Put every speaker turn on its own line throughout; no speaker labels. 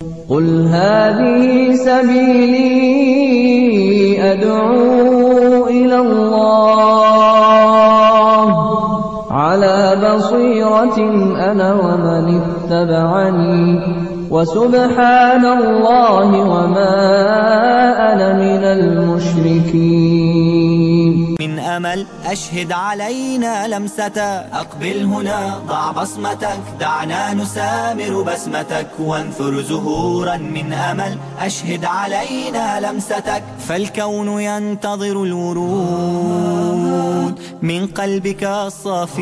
قل هذه سبيلي أدعو إلى الله على بصيرة أنا ومن اتبعني وسبحان الله وما أنا من المشركين.
من أمل أشهد علينا لمستك، أقبل هنا ضع بصمتك، دعنا نسامر بسمتك وانثر زهورا من أمل. أشهد علينا لمستك، فالكون ينتظر الورود من قلبك الصافي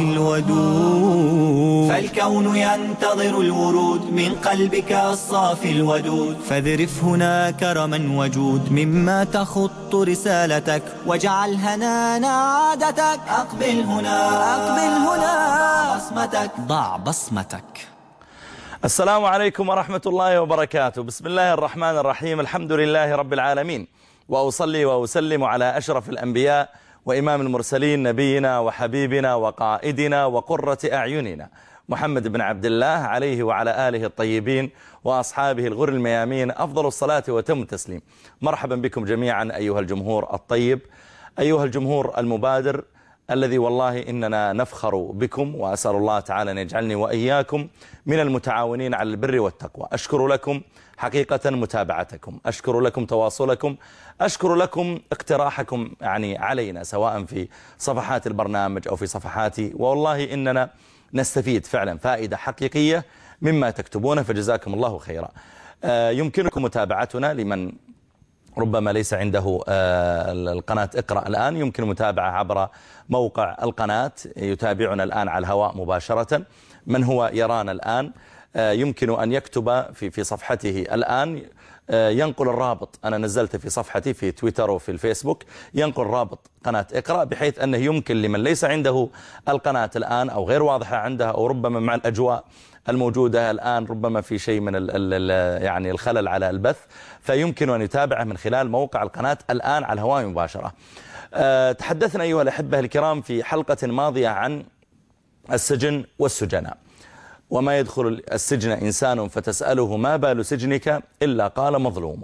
الودود، فالكون ينتظر الورود من قلبك الصافي الودود. فاذرف هنا كرما وجود مما تخط رسالتك، واجعل هنانا عادتك. أقبل هنا، أقبل هنا، بصمتك، ضع بصمتك.
السلام عليكم ورحمة الله وبركاته. بسم الله الرحمن الرحيم. الحمد لله رب العالمين، وأصلي وأسلم على أشرف الأنبياء وإمام المرسلين، نبينا وحبيبنا وقائدنا وقرة أعيننا محمد بن عبد الله، عليه وعلى آله الطيبين وأصحابه الغر الميامين أفضل الصلاة وتم التسليم. مرحبا بكم جميعا أيها الجمهور الطيب، أيها الجمهور المبادر الذي والله إننا نفخر بكم، وأسأل الله تعالى أن يجعلني وإياكم من المتعاونين على البر والتقوى. أشكر لكم حقيقة متابعتكم، أشكر لكم تواصلكم، أشكر لكم اقتراحكم علينا، سواء في صفحات البرنامج أو في صفحاتي، والله إننا نستفيد فعلا فائدة حقيقية مما تكتبونه، فجزاكم الله خيرا. يمكنكم متابعتنا لمن ربما ليس عنده القناة اقرأ الآن، يمكن متابعة عبر موقع القناة، يتابعنا الآن على الهواء مباشرة. من هو يرانا الآن يمكن أن يكتب في صفحته الآن، ينقل الرابط. أنا نزلت في صفحتي في تويتر وفي الفيسبوك، ينقل رابط قناة اقرأ، بحيث أنه يمكن لمن ليس عنده القناة الآن أو غير واضحة عنده، أو ربما مع الأجواء الموجودة الآن ربما في شيء من الخلل على البث، فيمكن أن يتابعه من خلال موقع القناة الآن على الهواء مباشرة. تحدثنا أيها الأحبة الكرام في حلقة ماضية عن السجن والسجناء، وما يدخل السجن إنسان فتسأله ما بال سجنك إلا قال مظلوم.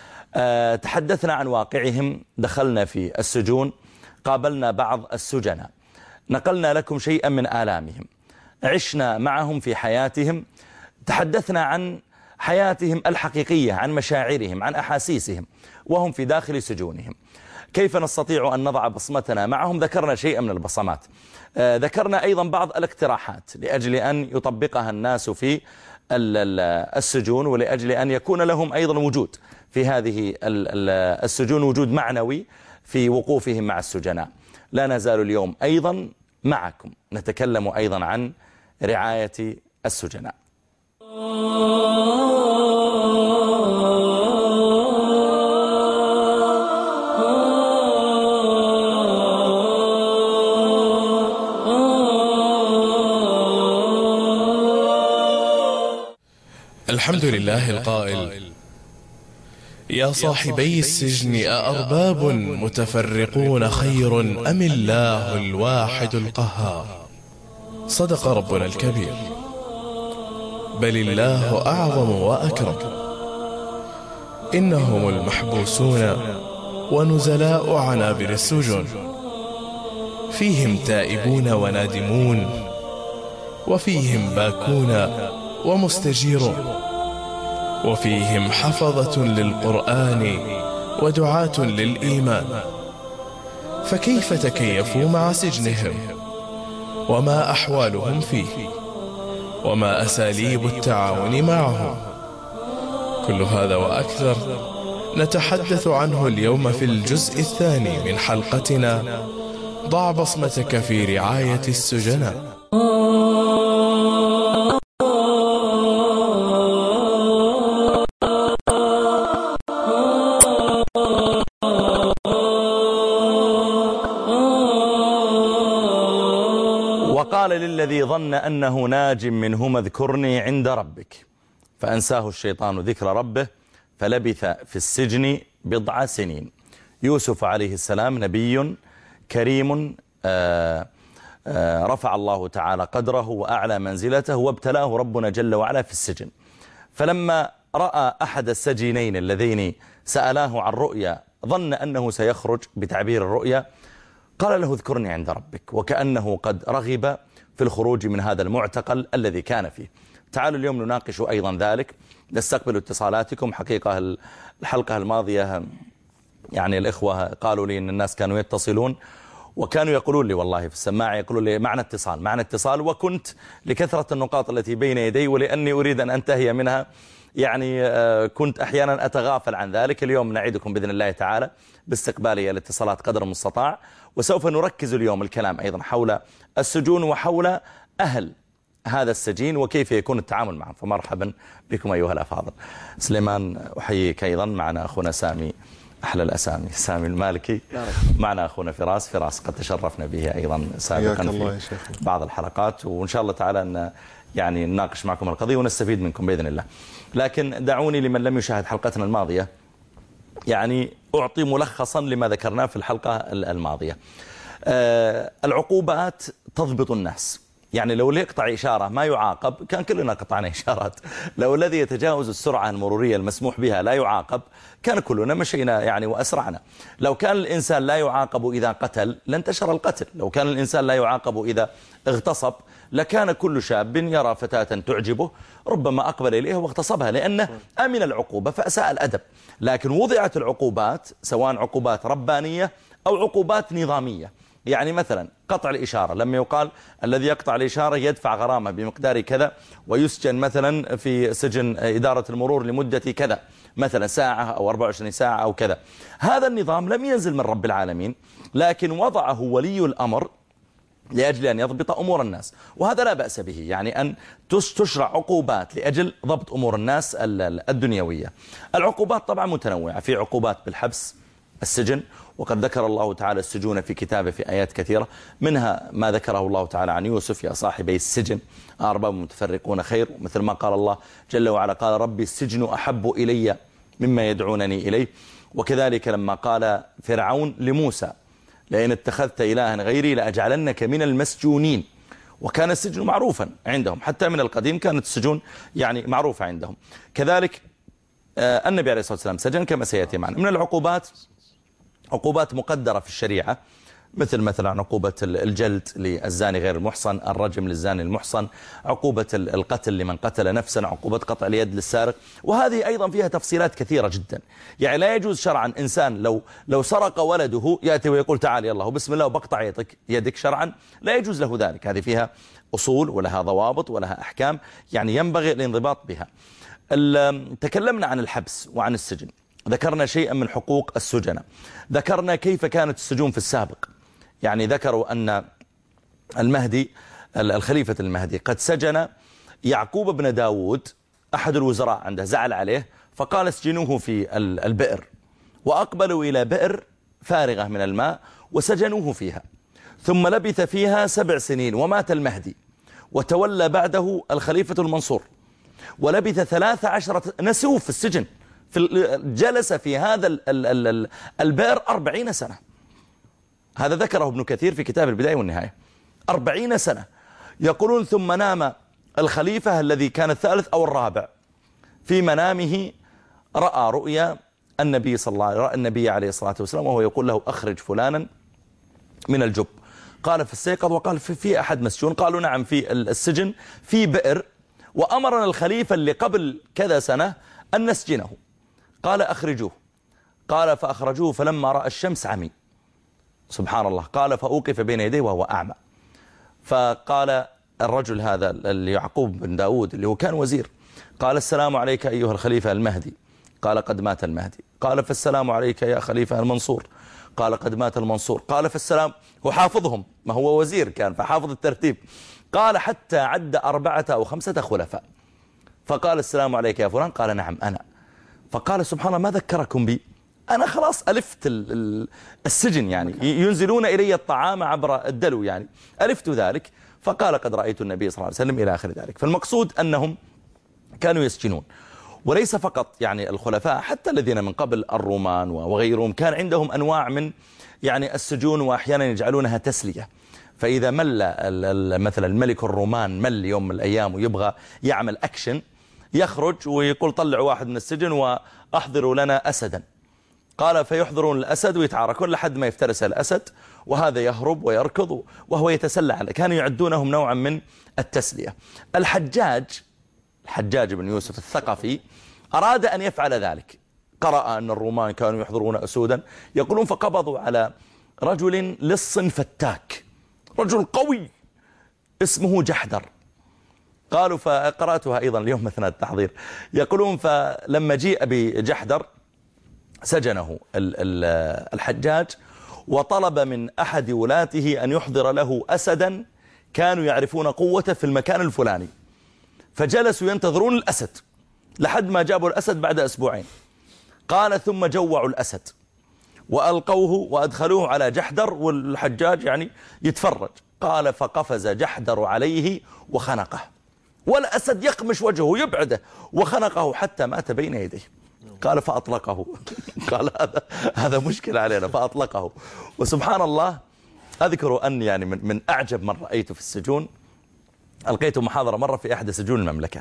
تحدثنا عن واقعهم، دخلنا في السجون، قابلنا بعض السجناء، نقلنا لكم شيئا من آلامهم، عشنا معهم في حياتهم، تحدثنا عن حياتهم الحقيقية، عن مشاعرهم، عن أحاسيسهم وهم في داخل سجونهم. كيف نستطيع أن نضع بصمتنا معهم؟ ذكرنا شيئا من البصمات، ذكرنا أيضا بعض الاقتراحات لأجل أن يطبقها الناس في السجون، ولأجل أن يكون لهم أيضا وجود في هذه السجون، وجود معنوي في وقوفهم مع السجناء. لا نزال اليوم أيضا معكم نتكلم أيضا عن رعاية السجناء.
الحمد لله القائل: يا صاحبي السجن أأرباب متفرقون خير أم الله الواحد القهار. صدق ربنا الكبير. بل الله أعظم وأكرم، إنهم المحبوسون ونزلاء عنابر السجون، فيهم تائبون ونادمون، وفيهم باكون ومستجيرون، وفيهم حفظة للقرآن ودعاة للإيمان. فكيف تكيفوا مع سجنهم؟ وما أحوالهم فيه؟ وما أساليب التعاون معهم؟ كل هذا وأكثر نتحدث عنه اليوم في الجزء الثاني من حلقتنا ضع بصمتك في رعاية السجناء.
وقال للذي ظن أنه ناج منهما اذكرني عند ربك، فأنساه الشيطان ذكر ربه فلبث في السجن بضع سنين. يوسف عليه السلام نبي كريم، رفع الله تعالى قدره وأعلى منزلته، وابتلاه ربنا جل وعلا في السجن. فلما رأى أحد السجينين اللذين سألاه عن رؤيا ظن أنه سيخرج بتعبير الرؤيا، قال له اذكرني عند ربك، وكأنه قد رغب في الخروج من هذا المعتقل الذي كان فيه. تعالوا اليوم نناقش أيضا ذلك، نستقبل اتصالاتكم. حقيقة الحلقة الماضية يعني الإخوة قالوا لي أن الناس كانوا يتصلون وكانوا يقولون لي والله في السماعة، يقولون لي معنا اتصال، وكنت لكثرة النقاط التي بين يدي ولأني أريد أن أنتهي منها يعني كنت أحيانا أتغافل عن ذلك. اليوم نعيدكم بإذن الله تعالى باستقبالي الاتصالات قدر المستطاع، وسوف نركز اليوم الكلام أيضا حول السجون وحول أهل هذا السجين وكيف يكون التعامل معهم. فمرحبا بكم أيها الأفاضل. سليمان أحييك أيضا، معنا أخونا سامي، أحلى الأسامي، سامي المالكي، معنا أخونا فراس قد تشرفنا به أيضا سابقا في بعض الحلقات، وإن شاء الله تعالى أن يعني نناقش معكم القضية ونستفيد منكم بإذن الله. لكن دعوني لمن لم يشاهد حلقتنا الماضية يعني أعطي ملخصا لما ذكرناه في الحلقة الماضية. العقوبات تضبط الناس، يعني لو اللي يقطع إشارة ما يعاقب كان كلنا قطعنا إشارات، لو الذي يتجاوز السرعة المرورية المسموح بها لا يعاقب كان كلنا مشينا يعني وأسرعنا. لو كان الإنسان لا يعاقب إذا قتل لانتشر القتل، لو كان الإنسان لا يعاقب إذا اغتصب لكان كل شاب يرى فتاة تعجبه ربما أقبل إليها واغتصبها لأنه أمن العقوبة فأساء الأدب. لكن وضعت العقوبات سواء عقوبات ربانية أو عقوبات نظامية، يعني مثلا قطع الإشارة لما يقال الذي يقطع الإشارة يدفع غرامة بمقدار كذا ويسجن مثلا في سجن إدارة المرور لمدة كذا، مثلا ساعة أو 24 ساعة أو كذا. هذا النظام لم ينزل من رب العالمين، لكن وضعه ولي الأمر لأجل أن يضبط أمور الناس، وهذا لا بأس به، يعني أن تشرع عقوبات لأجل ضبط أمور الناس الدنيوية. العقوبات طبعا متنوعة، في عقوبات بالحبس السجن، وقد ذكر الله تعالى السجون في كتابه في آيات كثيرة، منها ما ذكره الله تعالى عن يوسف يا صاحبي السجن أرباب متفرقون خير، مثل ما قال الله جل وعلا قال ربي السجن أحب إلي مما يدعونني إليه. وكذلك لما قال فرعون لموسى لئن اتخذت إلها غيري لأجعلنك من المسجونين، وكان السجن معروفا عندهم حتى من القديم، كانت السجون يعني معروفة عندهم. كذلك النبي عليه الصلاة والسلام سجن كما سيأتي معنا. من العقوبات عقوبات مقدرة في الشريعة، مثلا عقوبة الجلد للزاني غير المحصن، الرجم للزاني المحصن، عقوبة القتل لمن قتل نفسا، عقوبة قطع اليد للسارق، وهذه أيضا فيها تفصيلات كثيرة جدا. يعني لا يجوز شرعا إنسان لو سرق ولده يأتي ويقول تعال يلا وبسم الله وبقطع يدك شرعا لا يجوز له ذلك، هذه فيها أصول ولها ضوابط ولها أحكام يعني ينبغي الانضباط بها. تكلمنا عن الحبس وعن السجن، ذكرنا شيئا من حقوق السجناء، ذكرنا كيف كانت السجون في السابق. يعني ذكروا أن المهدي الخليفة المهدي قد سجن يعقوب بن داود، أحد الوزراء عنده زعل عليه فقال اسجنوه في البئر، وأقبلوا إلى بئر فارغة من الماء وسجنوه فيها، ثم لبث فيها 7 سنين ومات المهدي، وتولى بعده الخليفة المنصور، ولبث 13 نسوه في السجن، جلس في هذا البئر 40 سنة. هذا ذكره ابن كثير في كتاب البداية والنهاية، 40 سنة. يقولون ثم نام الخليفة الذي كان الثالث أو الرابع في منامه رأى رؤيا النبي صلى الله عليه وسلم، النبي عليه الصلاة والسلام وهو يقول له أخرج فلانا من الجب. قال فاستيقظ وقال في أحد مسجون؟ قالوا نعم في السجن في بئر، وأمرنا الخليفة اللي قبل كذا سنة أن نسجنه. قال أخرجوه. قال فأخرجوه فلما رأى الشمس عمي، سبحان الله. قال فأوقف بين يديه وهو أعمى. فقال الرجل هذا يعقوب بن داود اللي هو كان وزير، قال السلام عليك أيها الخليفة المهدي. قال قد مات المهدي. قال فالسلام عليك يا خليفة المنصور. قال قد مات المنصور. قال فالسلام، هو حافظهم، ما هو وزير كان فحافظ الترتيب. قال حتى عد 4 أو 5 خلفاء. فقال السلام عليك يا فلان. قال نعم أنا. فقال سبحان الله ما ذكركم بي؟ أنا خلاص ألفت السجن، يعني ينزلون إلي الطعام عبر الدلو، يعني ألفت ذلك. فقال قد رأيت النبي صلى الله عليه وسلم إلى آخر ذلك. فالمقصود أنهم كانوا يسجنون، وليس فقط يعني الخلفاء، حتى الذين من قبل الرومان وغيرهم كان عندهم أنواع من يعني السجون، وأحيانا يجعلونها تسلية. فإذا مل مثلا الملك الرومان مل يوم من الأيام ويبغى يعمل أكشن، يخرج ويقول طلعوا واحد من السجن وأحضروا لنا أسدا. قال فيحضرون الأسد ويتعاركون لحد ما يفترس الأسد، وهذا يهرب ويركض وهو يتسلى عليه. كانوا يعدونهم نوعا من التسلية. الحجاج بن يوسف الثقفي أراد أن يفعل ذلك، قرأ أن الرومان كانوا يحضرون أسودا يقولون، فقبضوا على رجل لص فتاك، رجل قوي اسمه جحدر. قالوا فقرأتها أيضا اليوم أثناء التحضير، يقولون فلما جيء بجحدر سجنه الحجاج، وطلب من أحد ولاته أن يحضر له أسدا كانوا يعرفون قوته في المكان الفلاني. فجلسوا ينتظرون الأسد لحد ما جابوا الأسد بعد أسبوعين. قال ثم جوعوا الأسد وألقوه وأدخلوه على جحدر، والحجاج يعني يتفرج. قال فقفز جحدر عليه وخنقه، والأسد يقمش وجهه يبعده وخنقه حتى مات بين يديه. قال فأطلقه. قال هذا مشكلة علينا، فأطلقه. وسبحان الله أذكر أن يعني من أعجب من رأيته في السجون، ألقيت محاضرة مرة في أحد سجون المملكة،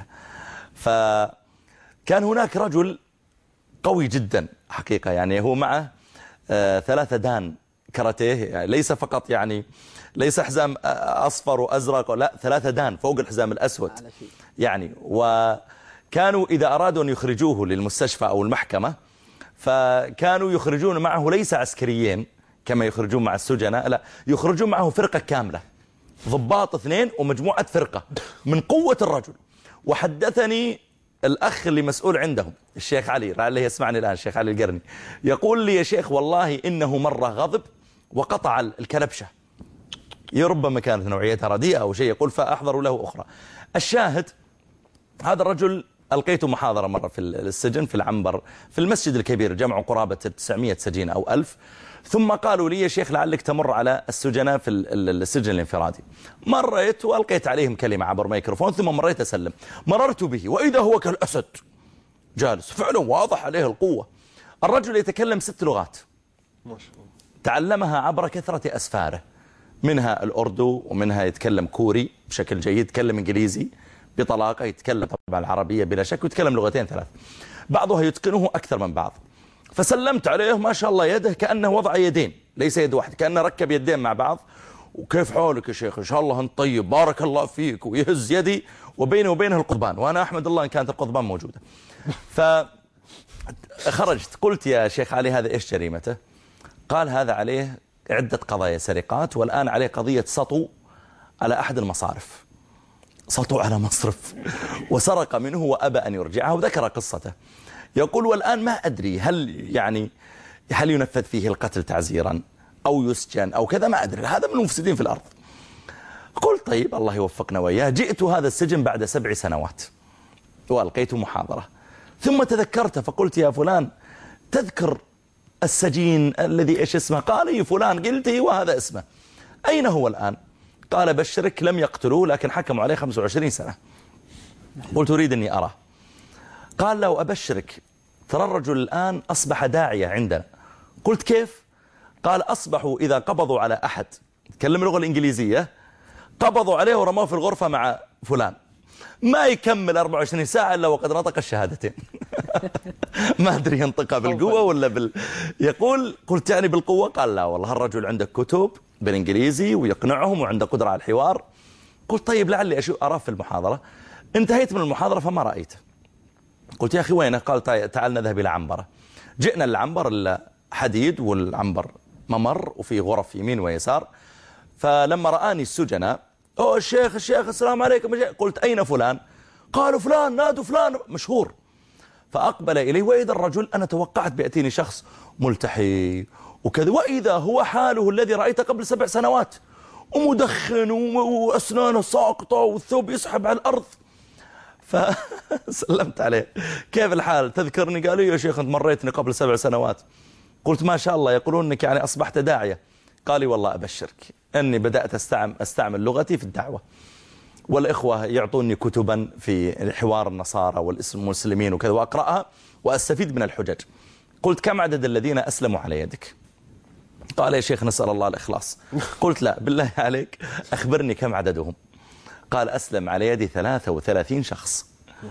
فكان هناك رجل قوي جدا حقيقة، يعني هو معه 3 دان كاراتيه، يعني ليس فقط يعني ليس حزام أصفر وأزرق، لا 3 دان فوق الحزام الأسود يعني. وكانوا إذا أرادوا أن يخرجوه للمستشفى أو المحكمة فكانوا يخرجون معه ليس عسكريين كما يخرجون مع السجناء، لا يخرجون معه فرقة كاملة، ضباط 2 ومجموعة فرقة من قوة الرجل. وحدثني الأخ اللي مسؤول عندهم الشيخ علي، لعله يسمعني الآن، الشيخ علي القرني، يقول لي يا شيخ والله إنه مرة غضب وقطع الكلبشة، ربما كانت نوعيتها رديئة أو شيء، يقول فأحضروا له أخرى. الشاهد هذا الرجل ألقيته محاضرة مرة في السجن في العنبر في المسجد الكبير، جمعوا قرابة 900 سجين أو 1000. ثم قالوا لي يا شيخ لعلك تمر على السجناء في السجن الانفرادي. مريت وألقيت عليهم كلمة عبر ميكروفون، ثم مريت أسلم. مررت به وإذا هو كالأسد جالس، فعلا واضح عليه القوة. الرجل يتكلم 6 لغات ما شاء الله، تعلمها عبر كثرة أسفاره، منها الأردو ومنها يتكلم كوري بشكل جيد، يتكلم إنجليزي بطلاقة، يتكلم طبعا العربية بلا شك، ويتكلم 2 3 بعضها يتقنه أكثر من بعض. فسلمت عليه ما شاء الله، يده كأنه وضع يدين ليس يد واحد، كأنه ركب يدين مع بعض. وكيف حالك يا شيخ؟ إن شاء الله أنت طيب، بارك الله فيك، ويهز يدي وبيني وبينه القضبان، وأنا أحمد الله إن كانت القضبان موجودة. فخرجت قلت يا شيخ علي هذا إيش جريمته؟ قال هذا عليه عدة قضايا سرقات، والآن عليه قضية سطو على أحد المصارف، سطو على مصرف وسرق منه وأبى أن يرجعه، وذكر قصته. يقول والآن ما أدري هل ينفذ فيه القتل تعزيرا أو يسجن أو كذا، ما أدري، هذا من المفسدين في الأرض. قلت طيب الله يوفقنا وإياه. جئت هذا السجن بعد 7 سنوات وألقيت محاضرة، ثم تذكرت فقلت يا فلان تذكر السجين الذي إيش اسمه؟ قال لي فلان. قلت وهذا اسمه، أين هو الآن؟ قال بشرك لم يقتلوه لكن حكموا عليه 25 سنة. قلت أريد أني أراه. قال لو أبشرك ترى الرجل الآن أصبح داعية عندنا. قلت كيف؟ قال أصبحوا إذا قبضوا على أحد يتكلم اللغة الإنجليزية قبضوا عليه ورموه في الغرفة مع فلان، ما يكمل 24 ساعة إلا وقد نطق الشهادتين. ما أدري ينطقها بالقوة ولا يقول قلت يعني بالقوة؟ قال لا والله الرجل عنده كتب بالإنجليزي ويقنعهم وعنده قدرة على الحوار. قلت طيب لعلي أراه في المحاضرة. انتهيت من المحاضرة فما رأيته. قلت يا أخي وينه؟ قال تعال نذهب إلى عنبرة. جئنا العنبر حديد، والعنبر ممر وفي غرف يمين ويسار. فلما رآني السجناء أوه الشيخ السلام عليكم. قلت أين فلان؟ قالوا فلان، نادوا فلان مشهور. فأقبل إليه وإذا الرجل أنا توقعت بيأتيني شخص ملتحي وكذا، وإذا هو حاله الذي رأيته قبل 7 سنوات، ومدخن وأسنانه ساقطة والثوب يسحب على الأرض. فسلمت عليه كيف الحال؟ تذكرني؟ قال لي يا شيخ أنت مريتني قبل 7 سنوات. قلت ما شاء الله يقولون أنك يعني أصبحت داعية. قال لي والله أبشرك أني بدأت أستعمل لغتي في الدعوة، والإخوة يعطوني كتبا في حوار النصارى والمسلمين وكذا وأقرأها وأستفيد من الحجج. قلت كم عدد الذين أسلموا على يدك؟ قال يا شيخ نسأل الله الإخلاص. قلت لا بالله عليك أخبرني كم عددهم. قال أسلم على يدي 33 شخص.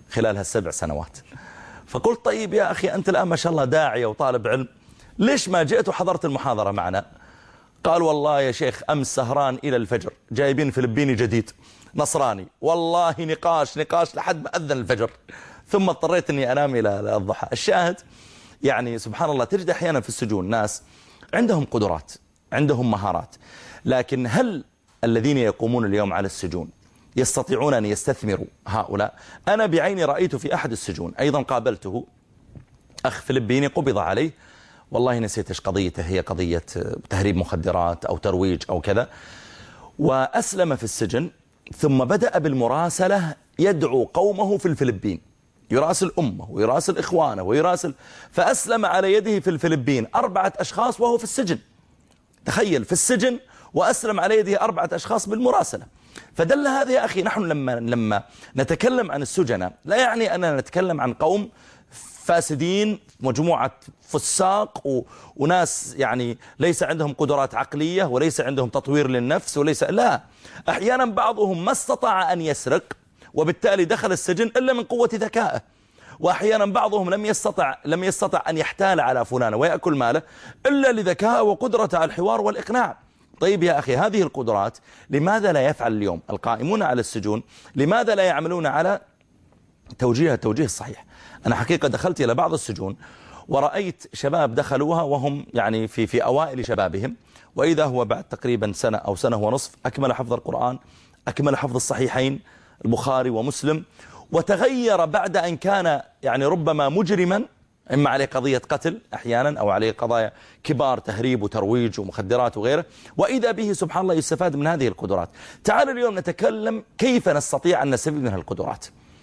خلال هالسبع سنوات. فقلت طيب يا أخي أنت الآن ما شاء الله داعية وطالب علم، ليش ما جئت وحضرت المحاضرة معنا؟ قال والله يا شيخ أمس سهران إلى الفجر، جايبين فلبيني جديد نصراني، والله نقاش لحد ما أذن الفجر، ثم اضطريت أني أنام إلى الضحى. الشاهد يعني سبحان الله تجد أحيانا في السجون ناس عندهم قدرات، عندهم مهارات، لكن هل الذين يقومون اليوم على السجون يستطيعون أن يستثمروا هؤلاء؟ أنا بعيني رأيت في أحد السجون أيضا قابلته أخ فلبيني قبض عليه، والله نسيت إيش قضيته، هي قضية تهريب مخدرات أو ترويج أو كذا، وأسلم في السجن ثم بدأ بالمراسلة يدعو قومه في الفلبين، يراسل أمه ويراسل إخوانه فأسلم على يده في الفلبين 4 أشخاص وهو في السجن. تخيل في السجن وأسلم على يده 4 أشخاص بالمراسلة. فدل هذا يا أخي، نحن لما نتكلم عن السجناء لا يعني أننا نتكلم عن قوم فاسدين، مجموعة فساق وناس يعني ليس عندهم قدرات عقلية وليس عندهم تطوير للنفس لا، أحيانا بعضهم ما استطاع أن يسرق وبالتالي دخل السجن إلا من قوة ذكائه، وأحيانا بعضهم لم يستطع أن يحتال على فلان ويأكل ماله إلا لذكائه وقدرته على الحوار والإقناع. طيب يا أخي هذه القدرات لماذا لا يفعل اليوم القائمون على السجون؟ لماذا لا يعملون على توجيه الصحيح؟ أنا حقيقة دخلت إلى بعض السجون ورأيت شباب دخلوها وهم يعني في أوائل شبابهم، وإذا هو بعد تقريبا سنة أو سنة ونصف أكمل حفظ القرآن، أكمل حفظ الصحيحين البخاري ومسلم، وتغير بعد أن كان يعني ربما مجرما، إما عليه قضية قتل أحيانا أو عليه قضايا كبار تهريب وترويج ومخدرات وغيره، وإذا به سبحان الله يستفاد من هذه القدرات. تعالوا اليوم نتكلم كيف نستطيع أن نستفيد من القدرات،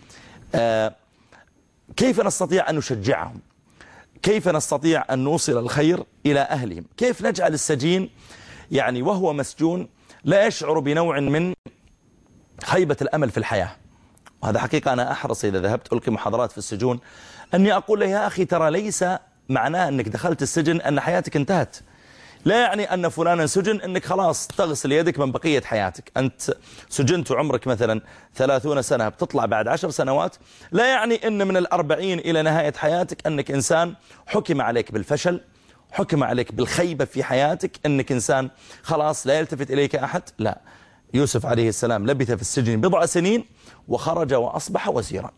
كيف نستطيع أن نشجعهم، كيف نستطيع أن نوصل الخير إلى أهلهم، كيف نجعل السجين يعني وهو مسجون لا يشعر بنوع من خيبة الأمل في الحياة. وهذا حقيقة أنا أحرص إذا ذهبت ألقي محاضرات في السجون أني أقول له يا أخي ترى ليس معناه أنك دخلت السجن أن حياتك انتهت، لا يعني أن فلانا سجن أنك خلاص تغسل يدك من بقية حياتك. أنت سجنت عمرك مثلا 30 سنة بتطلع بعد 10 سنوات، لا يعني أن من 40 إلى نهاية حياتك أنك إنسان حكم عليك بالفشل، حكم عليك بالخيبة في حياتك، أنك إنسان خلاص لا يلتفت إليك أحد. لا، يوسف عليه السلام لبث في السجن 7 سنين وخرج وأصبح وزيرا،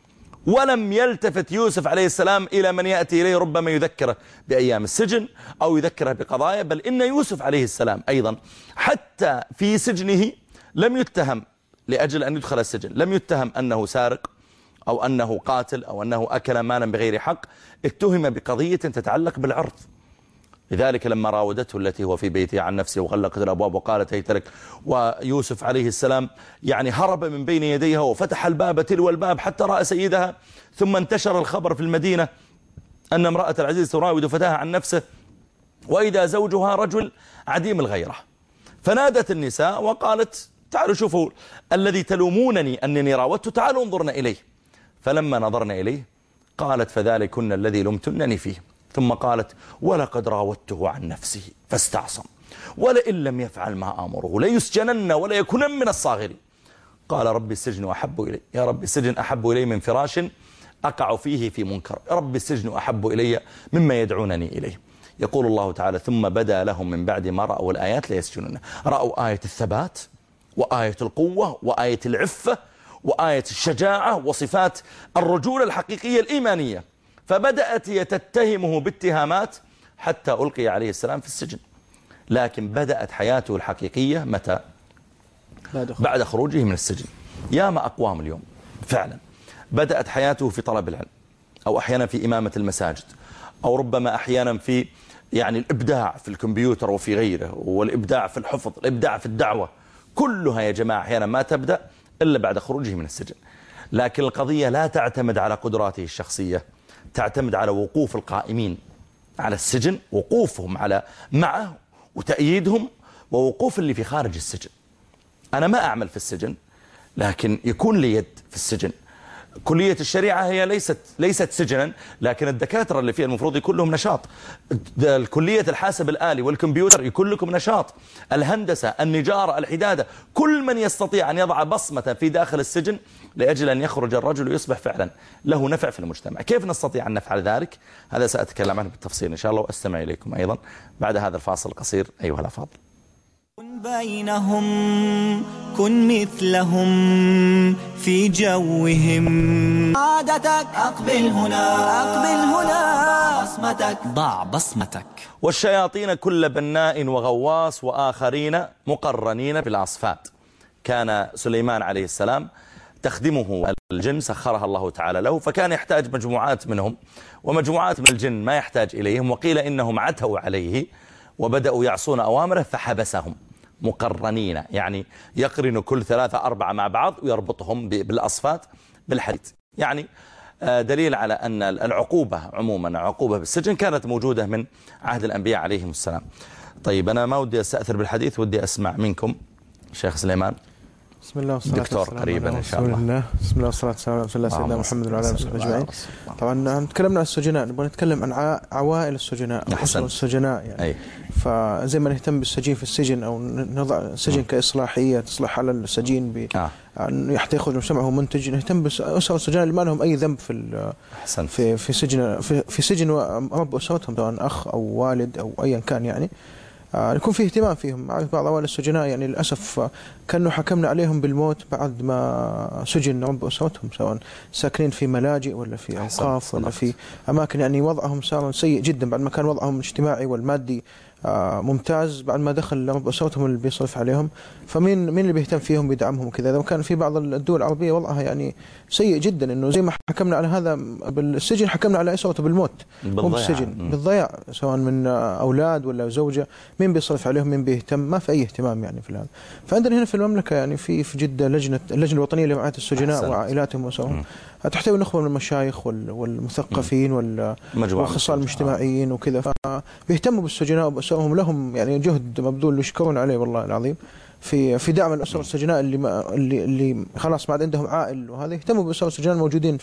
ولم يلتفت يوسف عليه السلام إلى من يأتي إليه ربما يذكره بأيام السجن أو يذكره بقضايا، بل إن يوسف عليه السلام أيضا حتى في سجنه لم يتهم لأجل أن يدخل السجن، لم يتهم أنه سارق أو أنه قاتل أو أنه أكل مالا بغير حق، اتهم بقضية تتعلق بالعرض. لذلك لما راودته التي هو في بيته عن نفسه وغلقت الأبواب وقالت هيت لك، ويوسف عليه السلام يعني هرب من بين يديها وفتح الباب تلو الباب حتى رأى سيدها، ثم انتشر الخبر في المدينة أن امرأة العزيز تراود فتاها عن نفسه وإذا زوجها رجل عديم الغيرة، فنادت النساء وقالت تعالوا شوفوا الذي تلومونني أنني راودته، تعالوا انظرنا إليه. فلما نظرنا إليه قالت فذلكن الذي لمتنني فيه، ثم قالت ولقد راودته عن نفسه فاستعصم ولئن لم يفعل ما آمره ليسجنن ولا يكونن من الصاغرين. قال رب السجن أحب إلي، يا رب السجن أحب إلي من فراش أقع فيه في منكر، يا رب السجن أحب إلي مما يدعونني إليه. يقول الله تعالى ثم بدا لهم من بعد ما رأوا الآيات ليسجنن، رأوا آية الثبات وآية القوة وآية العفة وآية الشجاعة وصفات الرجولة الحقيقية الإيمانية، فبدأت تتهمه باتهامات حتى ألقي عليه السلام في السجن. لكن بدأت حياته الحقيقية متى؟ بعد خروجه من السجن. ياما أقوام اليوم فعلا بدأت حياته في طلب العلم، أو أحيانا في إمامة المساجد، أو ربما أحيانا في يعني الإبداع في الكمبيوتر وفي غيره، والإبداع في الحفظ، الإبداع في الدعوة، كلها يا جماعة أحيانا ما تبدأ إلا بعد خروجه من السجن. لكن القضية لا تعتمد على قدراته الشخصية، تعتمد على وقوف القائمين على السجن، وقوفهم على معه وتأييدهم، ووقوف اللي في خارج السجن. أنا ما أعمل في السجن لكن يكون لي يد في السجن، كلية الشريعة هي ليست سجنا، لكن الدكاترة اللي فيها المفروض يكون لهم نشاط. كلية الحاسب الآلي والكمبيوتر يكون لكم نشاط. الهندسة، النجارة، الحدادة، كل من يستطيع أن يضع بصمة في داخل السجن لأجل أن يخرج الرجل ويصبح فعلا له نفع في المجتمع. كيف نستطيع أن نفعل ذلك؟ هذا سأتكلم عنه بالتفصيل إن شاء الله، وأستمع إليكم أيضا بعد هذا الفاصل القصير أيها الأفاضل.
كن بينهم، كن مثلهم في جوهم. عادتك أقبل هنا، أقبل هنا، بصمتك ضع بصمتك.
والشياطين كل بناء وغواص وآخرين مقرنين بالأصفاد. كان سليمان عليه السلام تخدمه الجن، سخرها الله تعالى له، فكان يحتاج مجموعات منهم، ومجموعات من الجن ما يحتاج إليهم، وقيل إنهم عتوا عليه وبدأوا يعصون أوامره فحبسهم مقرنين، يعني يقرن كل 3 4 مع بعض ويربطهم بالأصفاد بالحديد. يعني دليل على أن العقوبة عموما، عقوبة بالسجن، كانت موجودة من عهد الأنبياء عليهم السلام. طيب أنا ما ودي أستأثر بالحديث، ودي أسمع منكم شيخ سليمان.
بسم الله والصلاة
دكتور قريبا إن شاء الله.
بسم الله والصلاة والسلام على رسول الله سيدنا محمد وعلى آله وصحبه أجمعين. طبعا تكلمنا عن السجناء، نبغى نتكلم عن عوائل السجناء، أسر السجناء يعني.
أي.
فزي ما نهتم بالسجين في السجن، أو نضع السجن كإصلاحية تصلح على السجين حتى يخرج مجتمعه منتج، نهتم بأسر السجناء اللي ما لهم أي ذنب في سجن ورب أسرتهم، سواء أخ أو والد أو أيا كان يعني. يكون فيه اهتمام فيهم. بعض أوائل السجناء يعني للأسف كانوا حكمنا عليهم بالموت بعد ما سجن رب أسرتهم، سواء ساكنين في ملاجئ ولا في أوقاف ولا في أماكن، يعني وضعهم صار سيء جدا بعد ما كان وضعهم الاجتماعي والمادي ممتاز، بعد ما دخل رب أسرتهم اللي بيصرف عليهم. فمين اللي بيهتم فيهم بيدعمهم كذا؟ إذا كان في بعض الدول العربية وضعها يعني سيء جدا، إنه زي ما حكمنا على هذا بالسجن حكمنا على أسرته بالموت، مو بالسجن، بالضياع، سواء من أولاد ولا زوجة. مين بيصرف عليهم؟ مين بيهتم؟ ما في أي اهتمام يعني في هذا. فعندنا هنا في المملكة يعني في جدة اللجنة الوطنية لرعاية السجناء وعائلاتهم وأسرهم، تحتوي نخبة من المشايخ والمثقفين والأخصائيين المجتمعيين وكذا، فبيهتموا بالسجناء وبأسرهم. لهم يعني جهد مبذول يشكرون عليه والله العظيم في دعم الأسر السجناء اللي خلاص ما عاد عندهم عائل، وهذا يهتموا بأسر السجناء الموجودين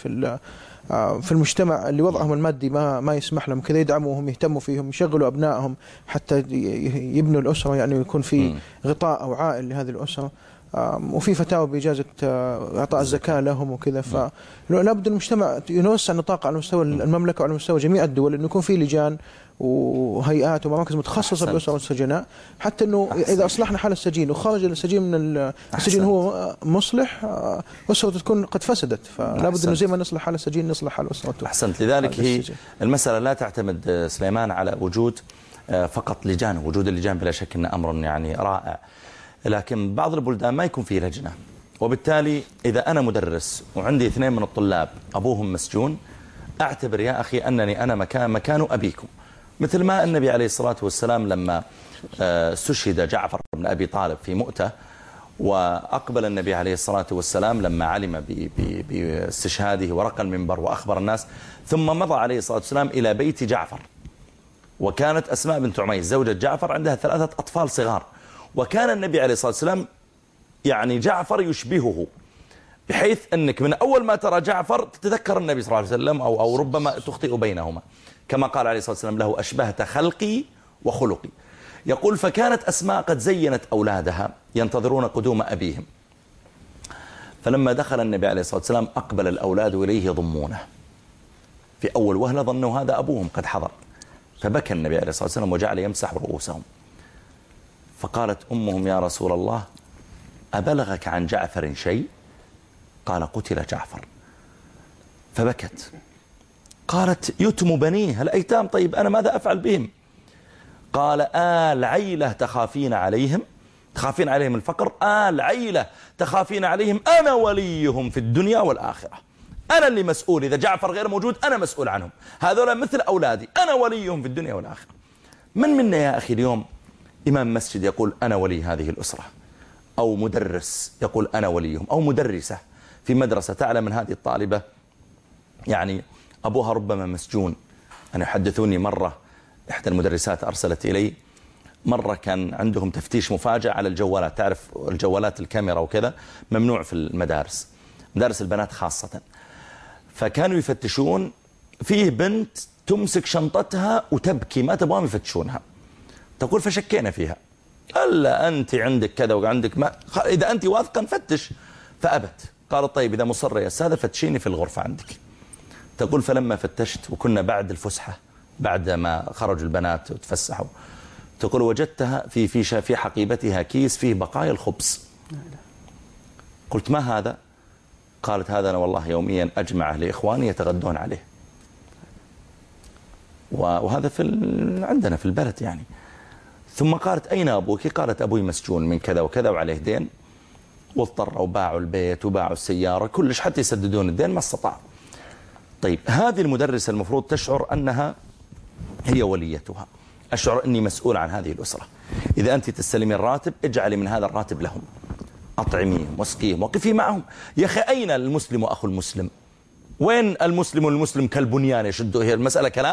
في المجتمع اللي وضعهم المادي ما يسمح لهم كذا، يدعموهم، يهتموا فيهم، يشغلوا أبنائهم حتى يبنوا الأسرة، يعني يكون في غطاء أو عائل لهذه الأسرة. وفي فتاوى بإجازة إعطاء الزكاة لهم وكذا. فلا بد المجتمع يوسع نطاقه على مستوى المملكة وعلى مستوى جميع الدول، إنه يكون في لجان وهيئات ومراكز متخصصة بأسر السجناء، حتى إنه إذا أصلحنا حال السجين وخرج السجين من السجين هو مصلح، أسرته تكون قد فسدت. فلا بد إنه زي ما نصلح حال السجين نصلح حال أسرته.
أحسنت. لذلك هي المسألة لا تعتمد سليمان على وجود فقط لجان. وجود اللجان بلا شك إنه أمر يعني رائع، لكن بعض البلدان ما يكون فيه لجنة، وبالتالي إذا أنا مدرس وعندي 2 من الطلاب أبوهم مسجون، أعتبر يا أخي أنني أنا مكان أبيكم. مثل ما النبي عليه الصلاة والسلام لما استشهد جعفر بن أبي طالب في مؤتة، وأقبل النبي عليه الصلاة والسلام لما علم باستشهاده ورقى المنبر وأخبر الناس، ثم مضى عليه الصلاة والسلام إلى بيت جعفر. وكانت أسماء بنت عميس زوجة جعفر عندها 3 أطفال صغار، وكان النبي عليه الصلاة والسلام يعني جعفر يشبهه، بحيث أنك من أول ما ترى جعفر تتذكر النبي صلى الله عليه وسلم، أو ربما تخطئ بينهما، كما قال عليه الصلاة والسلام له أشبهت خلقي وخلقي. يقول فكانت أسماء قد زينت أولادها ينتظرون قدوم أبيهم، فلما دخل النبي عليه الصلاة والسلام أقبل الأولاد إليه يضمونه. في أول وهلة ظنوا هذا أبوهم قد حضر، فبكى النبي عليه الصلاة والسلام وجعل يمسح رؤوسهم. فقالت أمهم يا رسول الله أبلغك عن جعفر شيء؟ قال قتل جعفر. فبكت. قالت يتم بنيه الأيتام، طيب أنا ماذا أفعل بهم؟ قال آل عيلة تخافين عليهم الفقر، آل عيلة تخافين عليهم، أنا وليهم في الدنيا والآخرة، أنا اللي مسؤول. إذا جعفر غير موجود أنا مسؤول عنهم، هذول مثل أولادي، أنا وليهم في الدنيا والآخرة. من منا يا أخي اليوم إمام مسجد يقول أنا ولي هذه الأسرة، أو مدرس يقول أنا وليهم، أو مدرسة في مدرسة تعلم من هذه الطالبة يعني أبوها ربما مسجون. أنا يحدثوني مرة إحدى المدرسات أرسلت إلي، مرة كان عندهم تفتيش مفاجئ على الجوالات، تعرف الجوالات الكاميرا وكذا ممنوع في المدارس، مدارس البنات خاصة. فكانوا يفتشون، فيه بنت تمسك شنطتها وتبكي ما تبغاهم يفتشونها، تقول فشكينا فيها، ألا أنت عندك كذا وعندك ما، إذا أنت واثقا فتش، فأبت. قالت طيب إذا مصر يا أستاذة فتشيني في الغرفة عندك. تقول فلما فتشت وكنا بعد الفسحة بعد ما خرجوا البنات وتفسحوا، تقول وجدتها في حقيبتها كيس فيه بقايا الخبز. قلت ما هذا؟ قالت هذا أنا والله يوميا أجمعه لإخواني يتغدون عليه، وهذا عندنا في البلد يعني. ثم قالت أين أبوك؟ قالت أبوي مسجون من كذا وكذا وعليه دين، واضطروا وباعوا البيت وباعوا السيارة كلش حتى يسددون الدين ما استطاعوا. طيب هذه المدرسة المفروض تشعر أنها هي وليتها، أشعر أني مسؤول عن هذه الأسرة. إذا أنت تستلمين الراتب اجعلي من هذا الراتب لهم، أطعميهم واسقيهم وقفي معهم. يا أخي أين المسلم وأخو المسلم؟ وين المسلم والمسلم كالبنيان يشد؟ هي المسألة كلام؟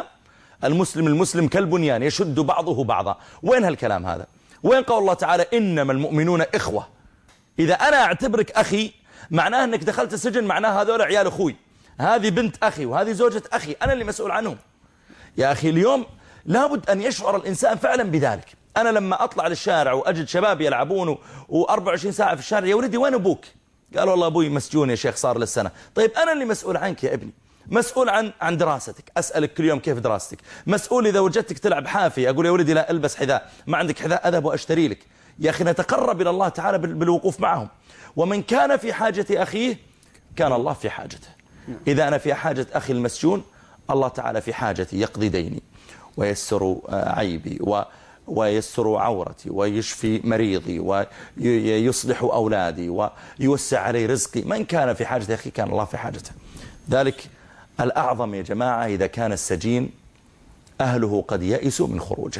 المسلم كالبنيان يشد بعضه بعضا، وين هالكلام هذا؟ وين قول الله تعالى إنما المؤمنون إخوة؟ إذا أنا أعتبرك أخي معناه أنك دخلت السجن، معناه هذول عيال أخوي، هذه بنت أخي وهذه زوجة أخي، أنا اللي مسؤول عنهم. يا أخي اليوم لابد أن يشعر الإنسان فعلا بذلك. أنا لما أطلع للشارع وأجد شباب يلعبون و24 ساعة في الشارع، يا ولدي وين أبوك؟ قال والله أبوي مسجون يا شيخ صار للسنة. طيب أنا اللي مسؤول عنك يا ابني، مسؤول عن دراستك، أسألك كل يوم كيف دراستك، مسؤول إذا وجدتك تلعب حافي أقول يا ولدي لا ألبس حذاء، ما عندك حذاء أذهب وأشتري لك. يا أخي نتقرب إلى الله تعالى بالوقوف معهم. ومن كان في حاجة أخيه كان الله في حاجته. إذا أنا في حاجة أخي المسجون، الله تعالى في حاجتي، يقضي ديني ويسر عيبي ويسر عورتي ويشفي مريضي ويصلح أولادي ويوسع علي رزقي. من كان في حاجة أخي كان الله في حاجته. ذلك الأعظم يا جماعة إذا كان السجين أهله قد يئسوا من خروجه،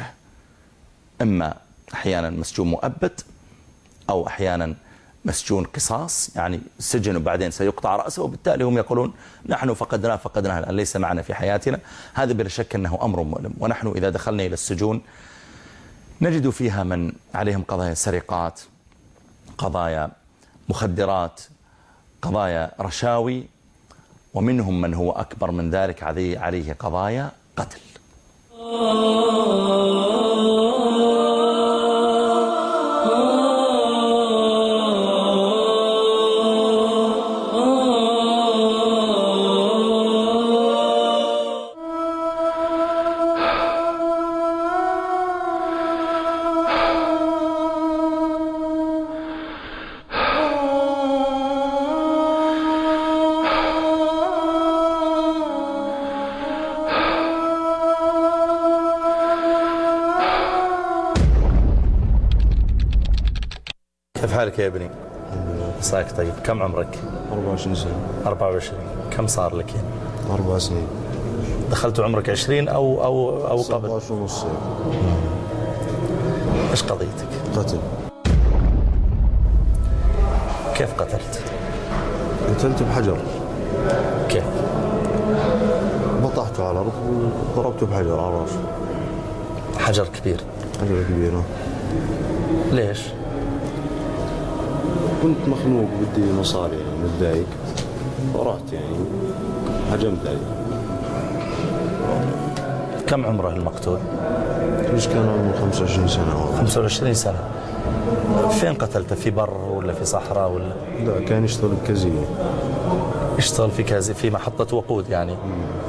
إما أحيانا مسجون مؤبد أو أحيانا مسجون قصاص، يعني سجن وبعدين سيقطع رأسه، وبالتالي هم يقولون نحن فقدناه الآن ليس معنا في حياتنا. هذا بلا شك أنه أمر مؤلم. ونحن إذا دخلنا إلى السجون نجد فيها من عليهم قضايا سرقات، قضايا مخدرات، قضايا رشاوي، ومنهم من هو أكبر من ذلك عليه قضايا قتل. كيف حالك يا ابني؟ عساك طيب. كم عمرك؟
24 سنة.
24. كم صار لك؟
4 سنين.
دخلت عمرك 20 أو قبل؟
17 ونص.
إيش قضيتك؟
قتل.
كيف قتلت؟
قتلت بحجر.
كيف؟
بطحته على الأرض وضربته بحجر على راسه.
حجر كبير؟
حجر كبير.
ليش؟
كنت مخنوق بدي مصاري يعني متضايق، ورحت يعني هجمت عليه.
كم عمره المقتول؟
مش كان عمره 25 سنة.
25 سنة. فين قتلته؟ في بر ولا في صحراء ولا؟
لا كان يشتغل بكازية.
يشتغل في كازي في محطة وقود يعني.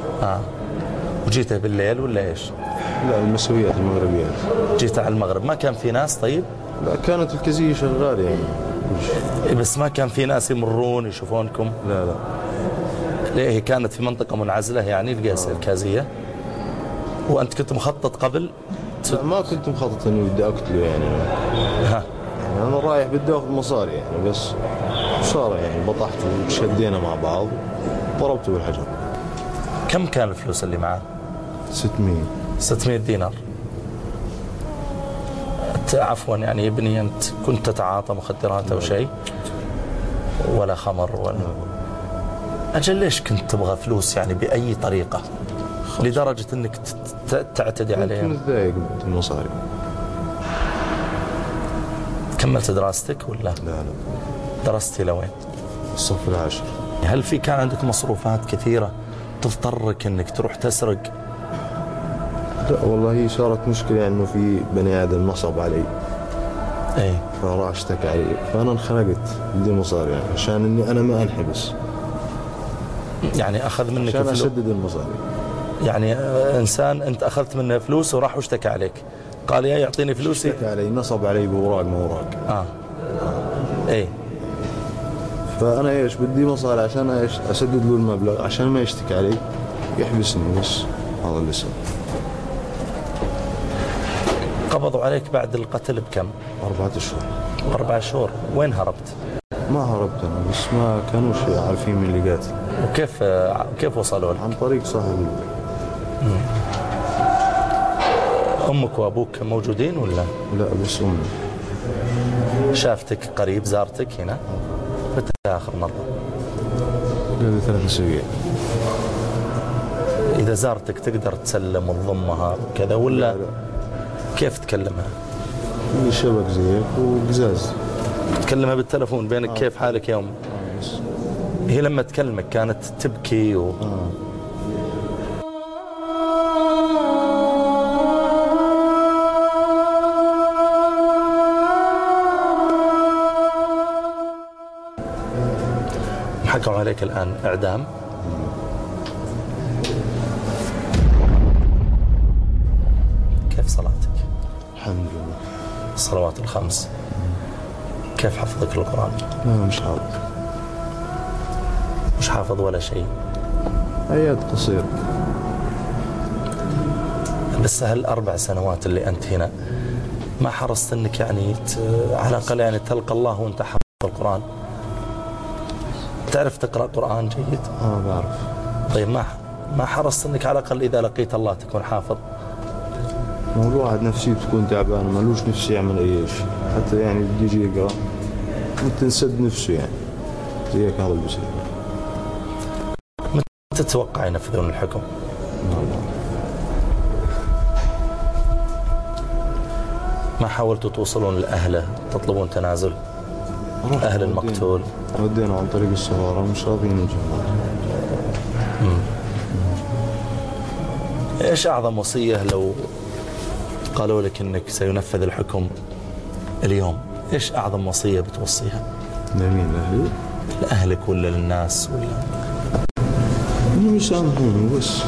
وجيته بالليل ولا ايش؟
لا المسويات المغربيات.
جيته على المغرب. ما كان في ناس طيب؟
لا كانت الكازية شغالة يعني.
بس ما كان في ناس يمرون يشوفونكم؟
لا.
ليه كانت في منطقة منعزلة يعني الكازية؟ وأنت كنت مخطط قبل؟
لا ما كنت مخطط اني بدي اقتله يعني. يعني انا رايح بدي اخذ مصاري يعني، بس صار يعني بطحته وشدينا مع بعض ضربته بالحجر.
كم كان الفلوس اللي معاه؟
600
دينار. عفوا يعني ابني، أنت كنت تتعاطى مخدرات أو شيء ولا خمر ولا؟ أجل ليش كنت تبغى فلوس يعني بأي طريقة لدرجة أنك تعتدي عليهم؟
كنت متضايق بالمصاري.
كملت دراستك ولا؟
لا.
درستي لوين؟
الصف العاشر.
هل في كان عندك مصروفات كثيرة تضطرك أنك تروح تسرق؟
لا والله هي صارت مشكلة إنه في بني آدم نصب علي
ايه
فراح اشتكى علي، فأنا انخنقت بدي مصاري يعني عشان إني أنا ما أنحبس،
يعني أخذ منك
عشان
فلوس،
أسدد المصاري.
يعني إنسان أنت أخذت منه فلوس وراح واشتكى عليك، قال يا يعطيني فلوسي،
اشتكى علي، نصب علي بأوراق ما أوراق.
ايه
فأنا إيش بدي مصاري عشان إيش أسدد له المبلغ عشان ما يشتكي علي يحبسني، بس هذا اللي صار.
قبضوا عليك بعد القتل بكم؟
4 أشهر.
4 شهور. وين هربت؟
ما هربت أنا، بس ما كانوش عارفين من اللي قاتل.
وكيف وصلوا لك؟
عن طريق صاحب البيت.
أمك وأبوك موجودين ولا؟
لا بس أمي.
شافتك قريب، زارتك هنا؟ متى آخر مرة؟
قبل 3 أسابيع.
إذا زارتك تقدر تسلم وتضمها وكذا ولا؟
لا.
كيف تكلمها؟
في شبك زي هيك وقزاز.
تكلمها بالتلفون بينك كيف حالك يا أم؟
بس.
هي لما تكلمك كانت تبكي حكوا عليك الآن إعدام؟ كيف صلاتك؟
الحمد لله.
الصلوات الخمس. كيف حفظك القرآن؟
لا مش حافظ.
مش حافظ ولا شيء؟
آيات قصيرة.
بس هال4 سنوات اللي أنت هنا ما حرصت أنك يعني على الأقل يعني تلقى الله وأنت حافظ القرآن؟ تعرف تقرأ قرآن جيد؟
بعرف.
طيب ما حرصت أنك على الأقل إذا لقيت الله تكون حافظ؟
موضوع واحد نفسيته تكون تعبانة مالوش نفسي يعمل أي شيء، حتى يعني بدي يجي يقرأ ممكن تنسد نفسه يعني زي هيك هذا اللي بصير.
متى تتوقع ينفذون الحكم؟ ما حاولتوا توصلون لأهله تطلبون تنازل؟ أهل المقتول
ودينا عن طريق السفارة مش راضيين نجمع.
إيش أعظم وصية لو قالوا لك إنك سينفذ الحكم اليوم؟ إيش أعظم وصية بتوصيها؟
لمين؟ لأهلي؟
لأهلك ولا للناس ولا؟
إنهم يسامحوني بس.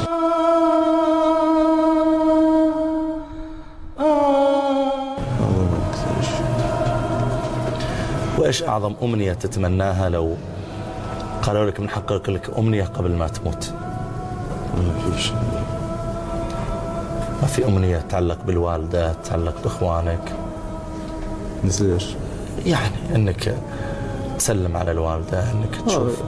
هذا ما أكثر شيء.
وإيش أعظم أمنية تتمناها لو قالوا لك بنحقق لك أمنية قبل ما تموت؟
ما في شيء.
ما في أمنية تتعلق بالوالدة، تتعلق بإخوانك؟
مثل إيش؟
يعني أنك تسلم على الوالدة، أنك تشوف.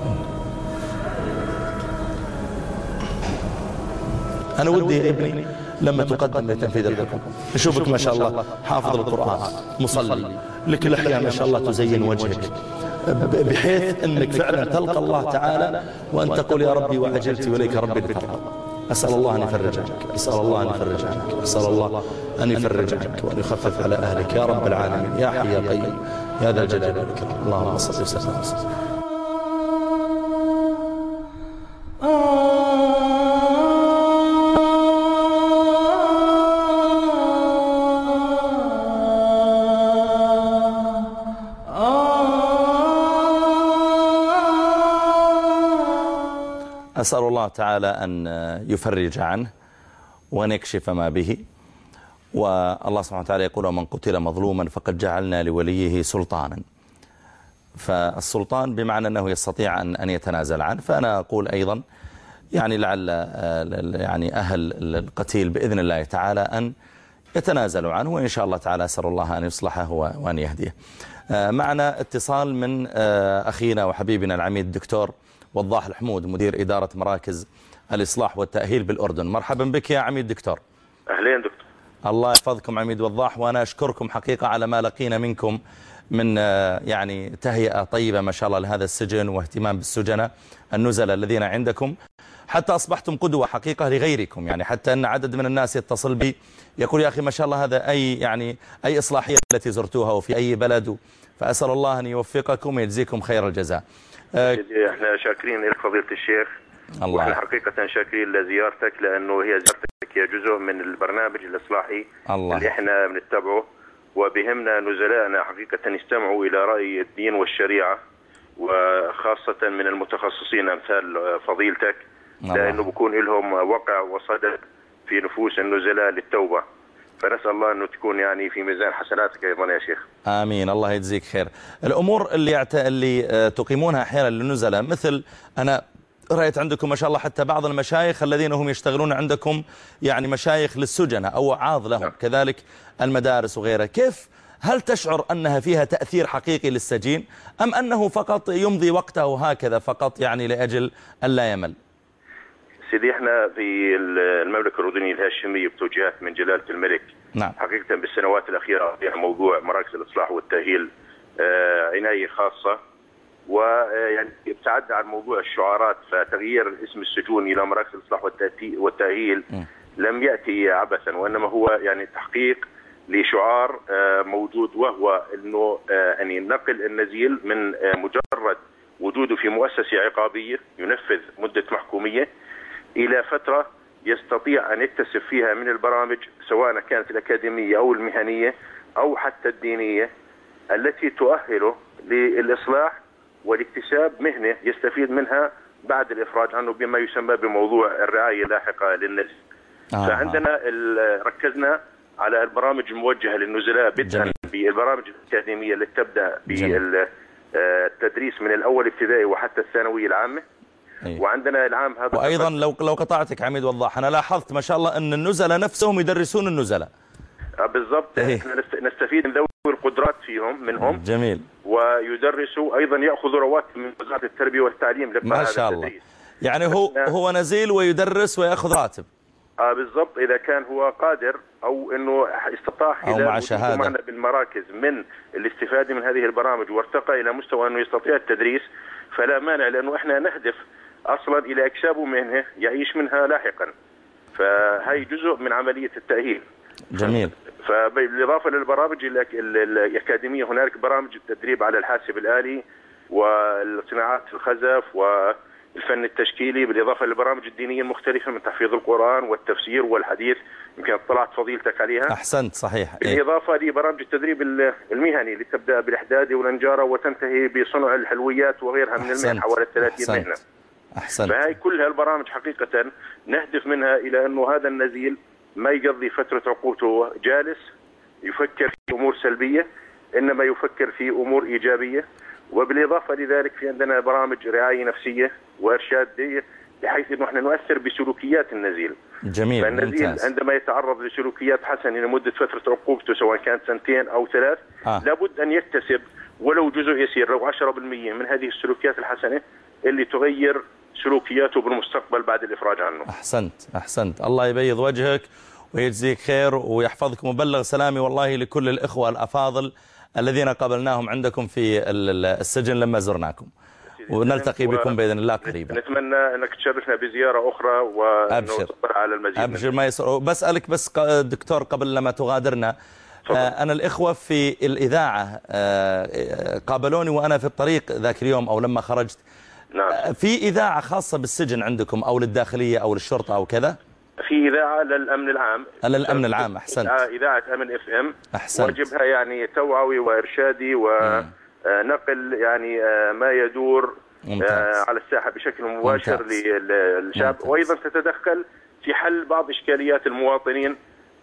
أنا ودي يا ابني لما تقدم لتنفيذ الحكم نشوفك ما شاء الله حافظ القرآن، مصلي، لك الأحياء ما شاء الله تزين وجهك، بحيث أنك فعلا تلقى الله تعالى وأن تقول يا ربي وعجلت إليك ربي لترضى. أسأل الله أن يفرج عنك، أسأل الله أن يفرج عنك، أسأل الله أن يفرج عنك وأن يخفف على أهلك يا رب العالمين يا حي يا قيوم يا ذا الجلال والإكرام. اللهم صل وسلم. أسأل الله تعالى أن يفرج عنه وأن يكشف ما به. والله سبحانه وتعالى يقول ومن قتل مظلوما فقد جعلنا لوليه سلطانا، فالسلطان بمعنى أنه يستطيع أن يتنازل عنه. فأنا أقول أيضا يعني لعل يعني أهل القتيل بإذن الله تعالى أن يتنازلوا عنه، وإن شاء الله تعالى أسأل الله أن يصلحه وأن يهديه. معنا اتصال من أخينا وحبيبنا العميد الدكتور وضاح الحمود مدير إدارة مراكز الإصلاح والتأهيل بالأردن. مرحبا بك يا عميد دكتور.
أهلين دكتور.
الله يحفظكم عميد وضاح، وأنا أشكركم حقيقة على ما لقينا منكم من يعني تهيئة طيبة ما شاء الله لهذا السجن واهتمام بالسجناء النزلاء الذين عندكم، حتى أصبحتم قدوة حقيقة لغيركم. يعني حتى أن عدد من الناس يتصل بي يقول يا أخي ما شاء الله هذا أي إصلاحية التي زرتوها وفي أي بلد، فأسأل الله أن يوفقكم ويجزيكم خير الجزاء.
احنا شاكرين لك فضيلة الشيخ.
الله.
واحنا حقيقة شاكرين لزيارتك، لأنه هي زيارتك هي جزء من البرنامج الإصلاحي
الله.
اللي احنا بنتبعه، وبهمنا نزلائنا حقيقة يستمعوا إلى رأي الدين والشريعة، وخاصة من المتخصصين أمثال فضيلتك، لأنه بكون لهم وقع وصدى في نفوس النزلاء للتوبة. فنسأل الله أنه تكون يعني في ميزان حسناتك أيضا يا شيخ.
آمين، الله يجزيك خير. الأمور اللي تقيمونها أحيانا للنزلاء، مثل أنا رأيت عندكم ما شاء الله حتى بعض المشايخ الذين هم يشتغلون عندكم يعني مشايخ للسجنة أو وعاظ لهم، كذلك المدارس وغيرها. كيف هل تشعر أنها فيها تأثير حقيقي للسجين، أم أنه فقط يمضي وقته هكذا فقط يعني لأجل ألا يمل؟
سيدي احنا في المملكة الأردنية الهاشمية بتوجيهات من جلالة الملك،
نعم.
حقيقة بالسنوات الأخيرة في موضوع مراكز الإصلاح والتأهيل عناية خاصة، ويعني ابتعدنا عن موضوع الشعارات. فتغيير اسم السجون إلى مراكز الإصلاح والتأهيل لم يأتي عبثا، وإنما هو يعني تحقيق لشعار موجود، وهو أنه يعني نقل النزيل من مجرد وجوده في مؤسسة عقابية ينفذ مدة محكومية إلى فترة يستطيع أن يكتسب فيها من البرامج، سواء كانت الأكاديمية أو المهنية أو حتى الدينية، التي تؤهله للإصلاح والاكتساب مهنة يستفيد منها بعد الإفراج عنه، بما يسمى بموضوع الرعاية اللاحقة للنزل. فعندنا ركزنا على البرامج الموجهة للنزلاء، بدءا بالبرامج الأكاديمية التي تبدأ بالتدريس من الأول ابتدائي وحتى الثانوية العامة. وعندنا العام هذا.
وأيضا لو قطعتك عميد وضاح، أنا لاحظت ما شاء الله أن النزلاء نفسهم يدرسون النزلاء.
بالضبط. احنا نستفيد من ذوي القدرات منهم.
جميل.
ويدرسوا أيضا، يأخذوا رواتب من وزارة التربية والتعليم
ما شاء الله. يعني هو نزيل ويدرس ويأخذ راتب.
بالضبط، إذا كان هو قادر أو أنه استطاع
أو مع شهادة
معنا بالمراكز من الاستفادة من هذه البرامج وارتقى إلى مستوى أنه يستطيع التدريس، فلا مانع، لأنه إحنا نهدف أصلا إلى إكسابه مهنة يعيش منها لاحقا. فهي جزء من عملية التأهيل.
جميل.
فبالإضافة للبرامج الأكاديمية، هناك برامج التدريب على الحاسب الآلي والصناعات الخزف والفن التشكيلي، بالإضافة للبرامج الدينية المختلفة من تحفيظ القرآن والتفسير والحديث، يمكن اطلعت فضيلتك عليها.
أحسنت، صحيح.
بالإضافة لبرامج التدريب المهني اللي تبدأ بالإحداد والنجارة وتنتهي بصنع الحلويات وغيرها من المهن، حوالي 30 مهنة.
أحسنت.
فهي كل هالبرامج حقيقة نهدف منها إلى أنه هذا النزيل ما يقضي فترة عقوبته جالس يفكر في أمور سلبية، إنما يفكر في أمور إيجابية. وبالإضافة لذلك في عندنا برامج رعاية نفسية وإرشادية، بحيث أنه احنا نؤثر بسلوكيات النزيل.
جميل.
فالنزيل
ممتاز.
عندما يتعرض لسلوكيات حسنة لمدة فترة عقوبته، سواء كانت 2 أو 3، لابد أن يكتسب ولو جزء يسير، لو 10% من هذه السلوكيات الحسنة اللي تغير سلوكياته بالمستقبل بعد الإفراج عنه.
أحسنت. الله يبيض وجهك ويجزيك خير ويحفظك. مبلغ سلامي والله لكل الإخوة الأفاضل الذين قابلناهم عندكم في السجن لما زرناكم، ونلتقي بكم بإذن الله قريبا.
نتمنى أنك تشرفنا بزيارة أخرى ونصبر على المزيد.
أبشر ما يسر. بسألك بس دكتور قبل لما تغادرنا، أنا الإخوة في الإذاعة قابلوني وأنا في الطريق ذاك اليوم أو لما خرجت.
نعم.
في إذاعة خاصة بالسجن عندكم أو للداخلية أو للشرطة أو كذا؟
في إذاعة للأمن العام.
للأمن العام. أحسنت.
إذاعة أمن FM.
أحسنت.
واجبها يعني توعوي وإرشادي ونقل يعني ما يدور على الساحة بشكل مباشر للشعب. وأيضا تتدخل في حل بعض إشكاليات المواطنين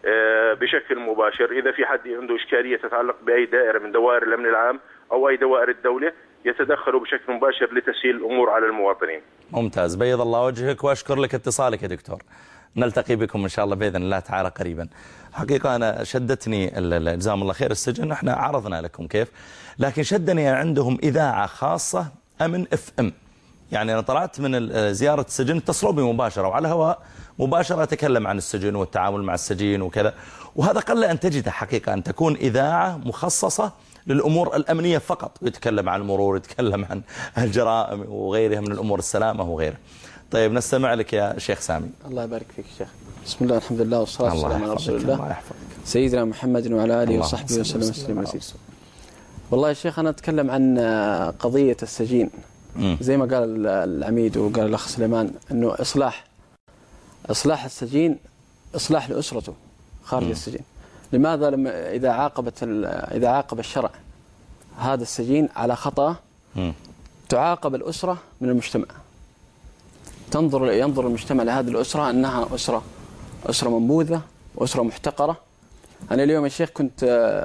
بشكل مباشر. إذا في حد عنده إشكالية تتعلق بأي دائرة من دوائر الأمن العام أو أي دوائر الدولة، يتدخلوا بشكل مباشر لتسهيل الأمور على المواطنين.
ممتاز. بيض الله وجهك وأشكر لك اتصالك يا دكتور. نلتقي بكم إن شاء الله بإذن الله تعالى قريبا. حقيقة أنا شدتني جزاهم الله خير السجن، احنا عرضنا لكم كيف، لكن شدني عندهم إذاعة خاصة أمن FM. يعني أنا طلعت من زيارة السجن اتصلوا بي مباشرة وعلى هواء مباشرة أتكلم عن السجن والتعامل مع السجين وكذا، وهذا قل أن تجد حقيقة أن تكون إذاعة مخصصة للأمور الأمنية فقط، يتكلم عن المرور، يتكلم عن الجرائم وغيرها من الأمور السلامة وغيرها. طيب نستمع لك يا شيخ سامي.
الله يبارك فيك شيخ. بسم الله الحمد لله والصلاة والسلام على رسول الله سيدنا محمد وعلى آله وصحبه وسلم تسليما مزيدا. والله يا شيخ أنا أتكلم عن قضية السجين زي ما قال العميد وقال الأخ سليمان أنه إصلاح السجين إصلاح لأسرته خارج السجين. لماذا لما إذا عاقب الشرع هذا السجين على خطأ تعاقب الأسرة من المجتمع، ينظر المجتمع لهذه الأسرة أنها أسرة منبوذة وأسرة محتقرة. أنا اليوم يا شيخ كنت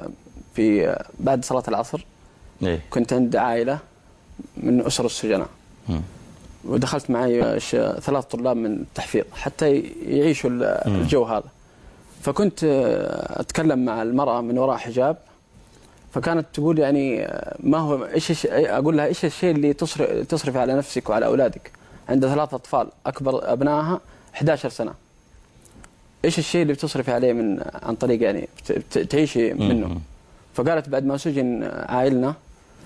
بعد صلاة العصر كنت عند عائلة من أسر السجناء، ودخلت معي 3 طلاب من التحفيظ حتى يعيشوا الجو هذا. فكنت أتكلم مع المرأة من وراء حجاب، فكانت تقول يعني ما هو أقول لها إيش الشيء اللي تصرف على نفسك وعلى أولادك؟ عندها 3 أطفال أكبر أبنائها 11 سنة. إيش الشيء اللي بتصرف عليه عن طريق يعني تعيشي منه؟ فقالت بعد ما سجن عائلنا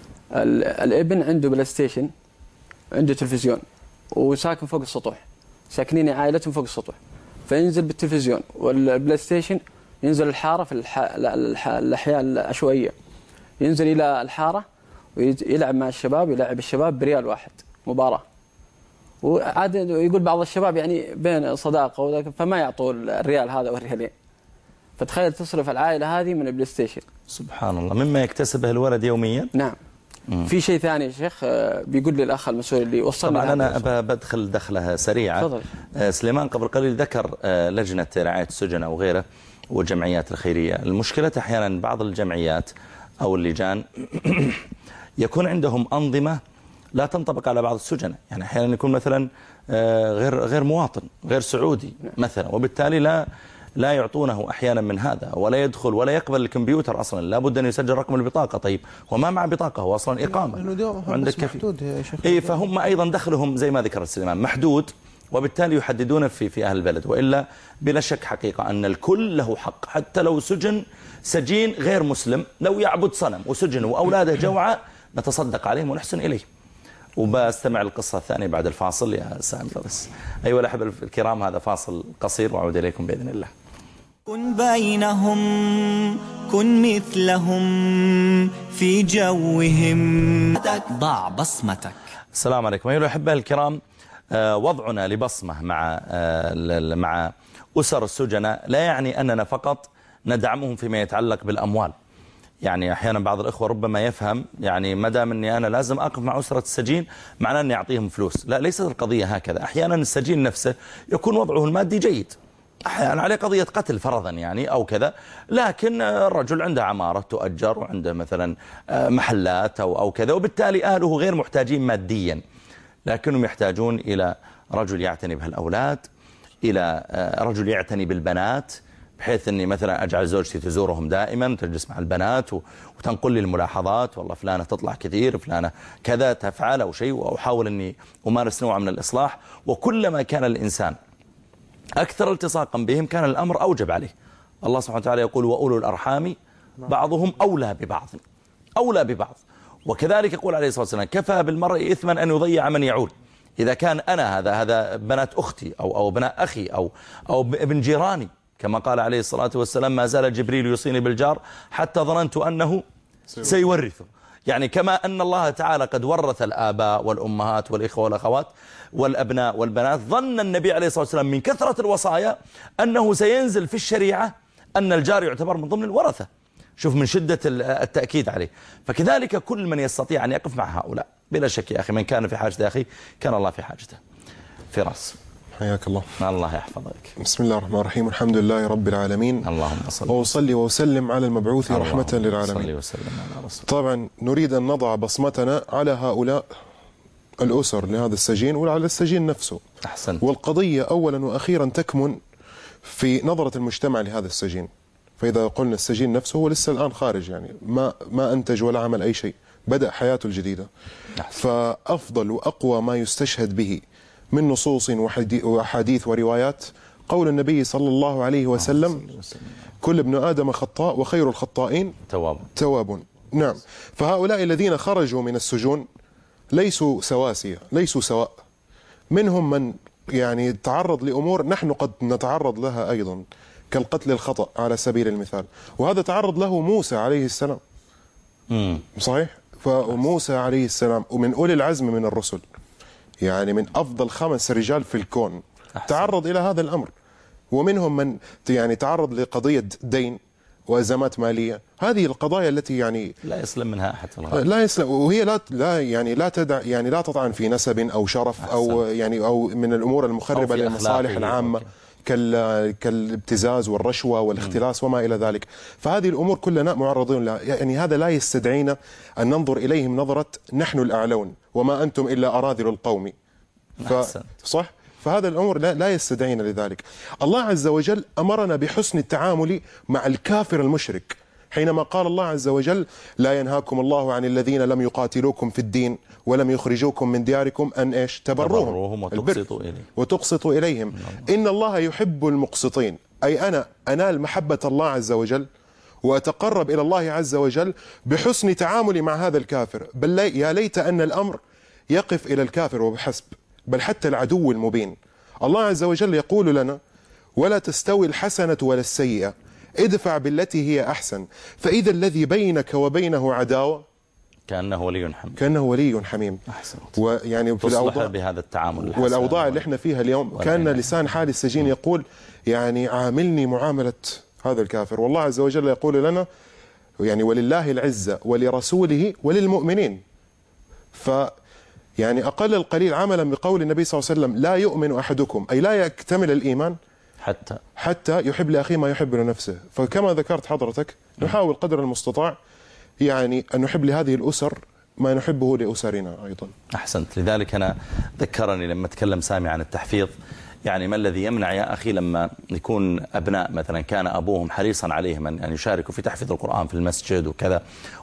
الابن عنده بلاي ستيشن، عنده تلفزيون، وساكن فوق السطوح، ساكنين عائلتهم فوق السطوح، فينزل بالتلفزيون والبلاي ستيشن، ينزل الحارة في الأحياء العشوائية، ينزل إلى الحارة ويلعب مع الشباب، يلعب الشباب بريال واحد مباراة. وعاد يقول بعض الشباب يعني بين صداقة فما يعطوا الريال هذا والريالين. فتخيل تصرف العائلة هذه من البلاي ستيشن.
سبحان الله، مما يكتسبه الولد يوميا.
نعم. في شيء ثاني يا شيخ بيقول لي الأخ المسؤول اللي وصلنا.
طبعا أنا بدخل دخلها سريعة.
تفضل.
سليمان قبل قليل ذكر لجنة رعاية السجناء وغيره والجمعيات الخيرية. المشكلة أحيانا بعض الجمعيات أو اللجان يكون عندهم أنظمة لا تنطبق على بعض السجناء، يعني أحيانا يكون مثلا غير مواطن، غير سعودي مثلا، وبالتالي لا يعطونه أحيانا من هذا، ولا يدخل ولا يقبل الكمبيوتر أصلا، لابد أن يسجل رقم البطاقة. طيب وما مع بطاقة، هو أصلا إقامة عندك
محدود يا شيخ.
فهم أيضا دخلهم زي ما ذكر سليمان محدود، وبالتالي يحددون في أهل البلد. وإلا بلا شك حقيقة أن الكل له حق، حتى لو سجين غير مسلم، لو يعبد صنم وسجن وأولاده جوعى نتصدق عليهم ونحسن إليه. وبستمع القصة الثانية بعد الفاصل يا سامي بس. أيها الأحبة الكرام، هذا فاصل قصير وأعود إليكم بإذن الله.
كن بينهم، كن مثلهم في جوهم، ضع بصمتك.
السلام عليكم أيها الأحبة الكرام. وضعنا لبصمة مع أسر السجناء لا يعني أننا فقط ندعمهم فيما يتعلق بالأموال. يعني أحيانا بعض الإخوة ربما يفهم يعني ما دام أني أنا لازم أقف مع أسرة السجين معناه أني أعطيهم فلوس. لا، ليست القضية هكذا. أحيانا السجين نفسه يكون وضعه المادي جيد، أحيانا عليه قضية قتل فرضا يعني أو كذا، لكن الرجل عنده عمارة تؤجر وعنده مثلا محلات أو كذا، وبالتالي أهله غير محتاجين ماديا، لكنهم يحتاجون إلى رجل يعتني بهالأولاد، إلى رجل يعتني بالبنات، بحيث أني مثلا أجعل زوجتي تزورهم دائما، تجلس مع البنات وتنقل لي الملاحظات، والله فلانة تطلع كثير، فلانة كذا تفعل أو شيء، وأحاول أني أمارس نوع من الإصلاح. وكلما كان الإنسان أكثر التصاقا بهم كان الأمر أوجب عليه. الله سبحانه وتعالى يقول وأولو الأرحام بعضهم أولى ببعض. وكذلك يقول عليه الصلاة والسلام كفى بالمرء إثما أن يضيع من يعول. إذا كان أنا هذا بنات أختي أو ابناء أخي أو ابن جيراني، كما قال عليه الصلاة والسلام ما زال جبريل يوصيني بالجار حتى ظننت أنه سيورثه. يعني كما أن الله تعالى قد ورث الآباء والأمهات والإخوة والأخوات والأبناء والبنات، ظن النبي عليه الصلاة والسلام من كثرة الوصايا أنه سينزل في الشريعة أن الجار يعتبر من ضمن الورثة. شوف من شدة التأكيد عليه. فكذلك كل من يستطيع أن يقف مع هؤلاء بلا شك يا أخي، من كان في حاجة أخي كان الله في حاجته. فراس
حياك الله.
الله يحفظك.
بسم الله الرحمن الرحيم، الحمد لله رب العالمين،
اللهم صل
وأصلي وأسلم على المبعوث رحمة للعالمين. طبعا نريد أن نضع بصمتنا على هؤلاء الأسر لهذا السجين وعلى السجين نفسه.
أحسن.
والقضية أولا وأخيرا تكمن في نظرة المجتمع لهذا السجين. فإذا قلنا السجين نفسه هو لسه الآن خارج، يعني ما أنتج ولا عمل أي شيء، بدأ حياته الجديدة. فأفضل وأقوى ما يستشهد به من نصوص وحديث وروايات قول النبي صلى الله عليه وسلم كل ابن آدم خطاء وخير الخطائين تواب. نعم. فهؤلاء الذين خرجوا من السجون ليسوا سواسية، ليسوا سواء. منهم من يعني تعرض لأمور نحن قد نتعرض لها أيضا، كالقتل الخطأ على سبيل المثال، وهذا تعرض له موسى عليه السلام. صحيح؟ فموسى عليه السلام ومن أولي العزم من الرسل، يعني من أفضل 5 رجال في الكون تعرض إلى هذا الأمر، ومنهم من يعني تعرض لقضية دين وأزمات مالية. هذه القضايا التي يعني
لا يسلم منها أحد،
لا يسلم، وهي لا يعني لا تدع يعني لا تطعن في نسب أو شرف أو يعني أو من الأمور المخربة للمصالح العامة كالابتزاز والرشوة والاختلاس وما إلى ذلك. فهذه الأمور كلنا معرضين لها، يعني هذا لا يستدعينا أن ننظر إليهم نظرة نحن الأعلون وما أنتم إلا أراذل القوم. صح؟ فهذا الأمر لا يستدعينا لذلك. الله عز وجل أمرنا بحسن التعامل مع الكافر المشرك، حينما قال الله عز وجل: لا ينهاكم الله عن الذين لم يقاتلوكم في الدين ولم يخرجوكم من دياركم أن إيش تبروهم وتقسطوا إليهم إن الله يحب المقسطين. أي أنا أنال محبة الله عز وجل وأتقرب إلى الله عز وجل بحسن تعاملي مع هذا الكافر. بل يا ليت أن الأمر يقف إلى الكافر وبحسب، بل حتى العدو المبين. الله عز وجل يقول لنا: ولا تستوي الحسنة ولا السيئة ادفع بالتي هي أحسن فإذا الذي بينك وبينه عداوة كأنه ولي حميم. ويعني في الأوضاع
بهذا التعامل
والأوضاع اللي احنا فيها اليوم كان لسان حال السجين يقول: يعني عاملني معاملة هذا الكافر. والله عز وجل يقول لنا: يعني ولله العزة ولرسوله وللمؤمنين. يعني أقل القليل عملا بقول النبي صلى الله عليه وسلم: لا يؤمن أحدكم، أي لا يكتمل الإيمان حتى يحب لأخيه ما يحب لنفسه. فكما ذكرت حضرتك نحاول قدر المستطاع يعني أن نحب لهذه الأسر ما نحبه لأسرنا أيضا.
أحسنت. لذلك أنا ذكرني لما تكلم سامي عن التحفيظ، يعني ما الذي يمنع يا أخي لما يكون أبناء مثلا كان أبوهم حريصا عليهم أن يشاركوا في تحفيظ القرآن في المسجد وكذا،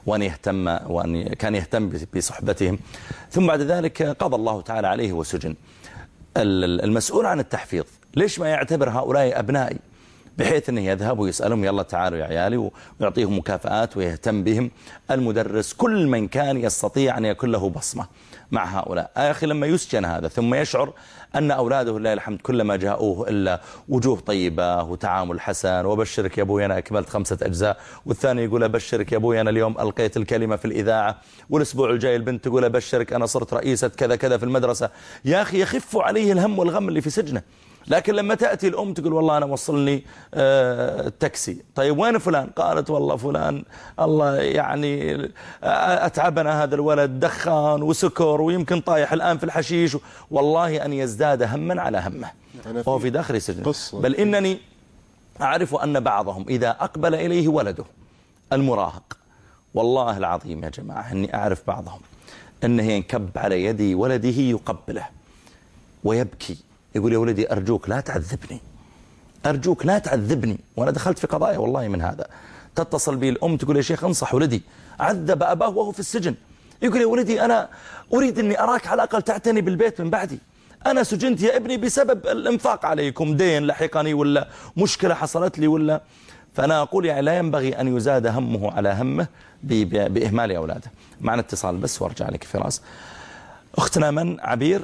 وأن كان يهتم بصحبتهم، ثم بعد ذلك قضى الله تعالى عليه وسجن. المسؤول عن التحفيظ ليش ما يعتبر هؤلاء أبنائي، بحيث أنه يذهب ويسألهم: يلا تعالوا يا عيالي، ويعطيهم مكافآت ويهتم بهم. المدرس كل من كان يستطيع أن يكون له بصمة مع هؤلاء. يا أخي لما يسجن هذا ثم يشعر أن أولاده لله الحمد كلما جاءوه إلا وجوه طيبة وتعامل حسن، وبشرك يا أبوي أنا أكملت 5 أجزاء، والثاني يقول: أبشرك يا أبوي أنا اليوم ألقيت الكلمة في الإذاعة، والأسبوع الجاي البنت تقول: أبشرك أنا صرت رئيسة كذا كذا في المدرسة. يا أخي يخف عليه الهم والغم اللي في سجنه. لكن لما تأتي الأم تقول: والله أنا وصلني التاكسي. طيب وين فلان؟ قالت: والله فلان الله يعني أتعبنا هذا الولد، دخان وسكر ويمكن طايح الآن في الحشيش. والله أن يزداد هما على همه وهو في داخل السجن. بل إنني أعرف أن بعضهم إذا أقبل إليه ولده المراهق، والله العظيم يا جماعة أني أعرف بعضهم أنه ينكب على يدي ولده يقبله ويبكي، يقول: يا ولدي أرجوك لا تعذبني، أرجوك لا تعذبني. وأنا دخلت في قضايا والله من هذا. تتصل بي الأم تقول: يا شيخ انصح ولدي، عذب أباه وهو في السجن. يقول: يا ولدي أنا أريد أني أراك على الأقل تعتني بالبيت من بعدي، أنا سجنت يا ابني بسبب الإنفاق عليكم، دين لحقني ولا مشكلة حصلت لي ولا. فأنا أقول يعني لا ينبغي أن يزاد همه على همه بإهمال أولاده. معنا اتصال بس وارجع لك فراس. أختنا من؟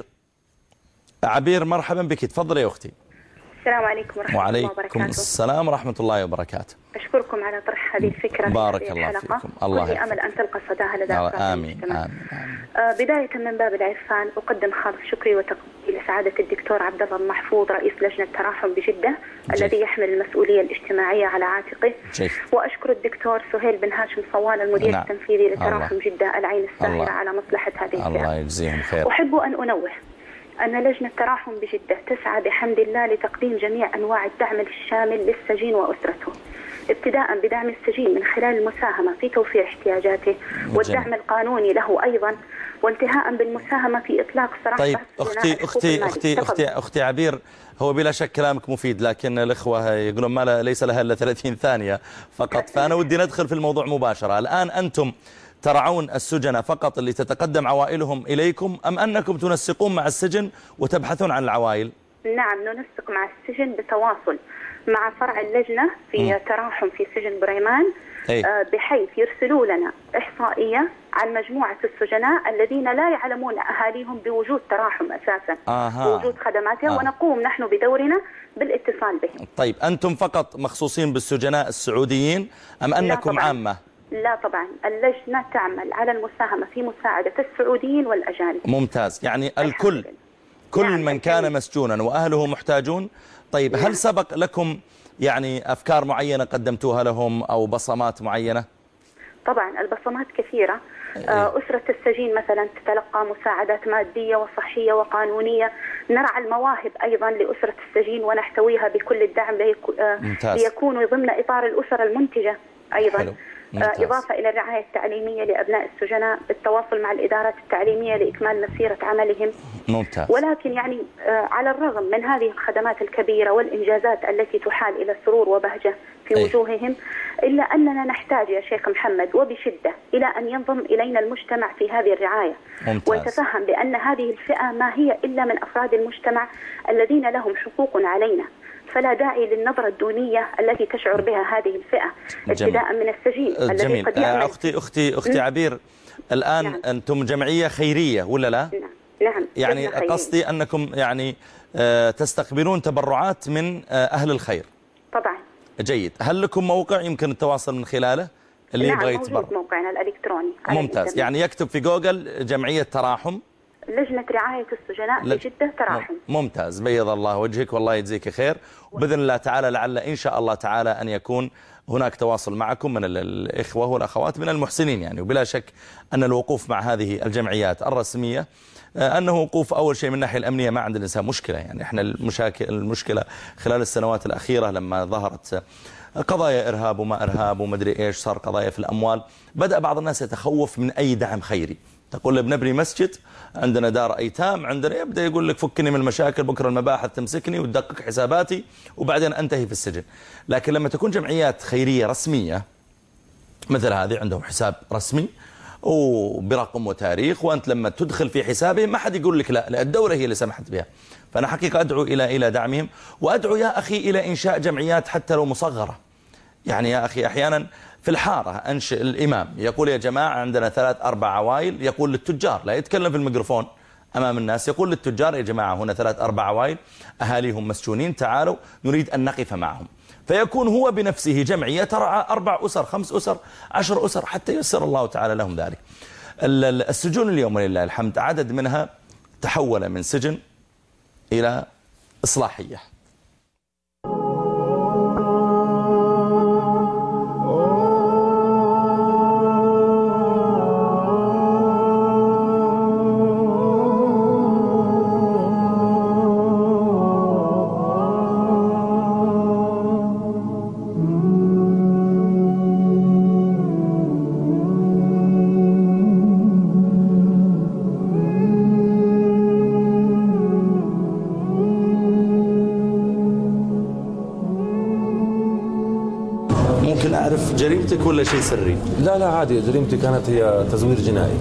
عبير مرحبا بك، تفضل يا أختي.
السلام عليكم ورحمة الله وبركاته.
وعليكم السلام ورحمة الله وبركاته.
أشكركم على طرح هذه الفكرة.
بارك الله فيكم. الله
يحفظك. أمل أن تلقى صداها لدى أفراد المجتمع.
آمين.
بداية من باب العرفان أقدم خالص شكري وتقديري لسعادة الدكتور عبد الله المحفوظ رئيس لجنة تراحم بجدة الذي يحمل المسؤولية الاجتماعية على عاتقه. وأشكر الدكتور سهيل بن هاشم صوان المدير التنفيذي لتراحم جدة العين الساهرة على مصلحة هذه الفئة.
الله يجزيهم خير.
أحب أن أنوه أن لجنة تراحم بجدة تسعى بحمد الله لتقديم جميع أنواع الدعم الشامل للسجين وأسرته، ابتداء بدعم السجين من خلال المساهمة في توفير احتياجاته والدعم القانوني له أيضا، وانتهاء بالمساهمة في إطلاق سراح.
طيب أختي عبير، هو بلا شك كلامك مفيد، لكن الإخوة يقولون ما ليس لها إلا 30 ثانية فقط، فأنا ودي ندخل في الموضوع مباشرة. الآن أنتم ترعون السجن فقط اللي تتقدم عوائلهم إليكم، أم أنكم تنسقون مع السجن وتبحثون عن العوائل؟
نعم، ننسق مع السجن بتواصل مع فرع اللجنة في تراحم في سجن بريمان، بحيث يرسلوا لنا إحصائية عن مجموعة السجناء الذين لا يعلمون أهاليهم بوجود تراحم أساسا، بوجود خدماتها، ونقوم نحن بدورنا بالاتصال بهم.
طيب أنتم فقط مخصوصين بالسجناء السعوديين أم أنكم عامة؟
لا طبعا، اللجنة تعمل على المساهمة في مساعدة السعوديين والأجانب.
ممتاز، يعني الكل كل نعم. من كان مسجونا وأهله محتاجون. طيب نعم. هل سبق لكم يعني أفكار معينة قدمتوها لهم أو بصمات معينة؟
طبعا البصمات كثيرة. أسرة السجين مثلا تتلقى مساعدات مادية وصحية وقانونية. نرعى المواهب أيضا لأسرة السجين ونحتويها بكل الدعم ليكونوا ضمن إطار الأسر المنتجة أيضا. حلو. إضافة إلى الرعاية التعليمية لأبناء السجناء بالتواصل مع الإدارات التعليمية لإكمال مسيرة عملهم.
ممتاز.
ولكن يعني على الرغم من هذه الخدمات الكبيرة والإنجازات التي تحال إلى سرور وبهجة في وجوههم، إلا أننا نحتاج يا شيخ محمد وبشدة إلى أن ينضم إلينا المجتمع في هذه الرعاية.
ممتاز.
ويتفهم بأن هذه الفئة ما هي إلا من أفراد المجتمع الذين لهم حقوق علينا، فلا داعي للنظرة الدونية التي تشعر بها هذه الفئة ابتداء من السجين الذي قد يعمل.
أختي عبير، الآن نعم. أنتم جمعية خيرية ولا لا؟
نعم.
يعني قصدي أنكم يعني تستقبلون تبرعات من أهل الخير.
طبعا.
جيد. هل لكم موقع يمكن التواصل من خلاله اللي
نعم
يبغى يتبرع؟
موجود موقعنا الإلكتروني.
ممتاز. يعني يكتب في جوجل جمعية تراحم،
لجنة رعاية السجناء بجدة تراحم.
ممتاز، بيض الله وجهك والله يجزيك خير. وبإذن الله تعالى لعل إن شاء الله تعالى أن يكون هناك تواصل معكم من الإخوة والأخوات من المحسنين يعني. وبلا شك أن الوقوف مع هذه الجمعيات الرسمية أنه وقوف أول شيء من الناحية الأمنية ما عند الإنسان مشكلة. يعني إحنا المشكلة خلال السنوات الأخيرة لما ظهرت قضايا إرهاب وما إرهاب ومدري إيش، صار قضايا في الأموال، بدأ بعض الناس يتخوف من أي دعم خيري. تقول له بنبني مسجد، عندنا دار أيتام، عندنا، يبدأ يقول لك فكني من المشاكل، بكرة المباحث تمسكني وتدقق حساباتي وبعدين أنتهي في السجن. لكن لما تكون جمعيات خيرية رسمية مثل هذه عندهم حساب رسمي وبرقم وتاريخ، وأنت لما تدخل في حسابهم ما حد يقول لك لا، الدولة هي اللي سمحت بها. فأنا حقيقة أدعو إلى دعمهم، وأدعو يا أخي إلى إنشاء جمعيات حتى لو مصغرة. يعني يا أخي أحيانا في الحارة أنشئ الإمام يقول يا جماعة عندنا 3-4 عوائل، يقول للتجار، لا يتكلم في الميكروفون أمام الناس، يقول للتجار يا جماعة هنا 3-4 عوائل أهاليهم مسجونين، تعالوا نريد أن نقف معهم. فيكون هو بنفسه جمعية ترعى 4 أسر 5 أسر 10 أسر حتى ييسر الله تعالى لهم ذلك. السجون اليوم ولله الحمد عدد منها تحول من سجن إلى إصلاحية. جريمتك ولا شيء سري؟
لا عادي، جريمتي كانت هي تزوير جنائي.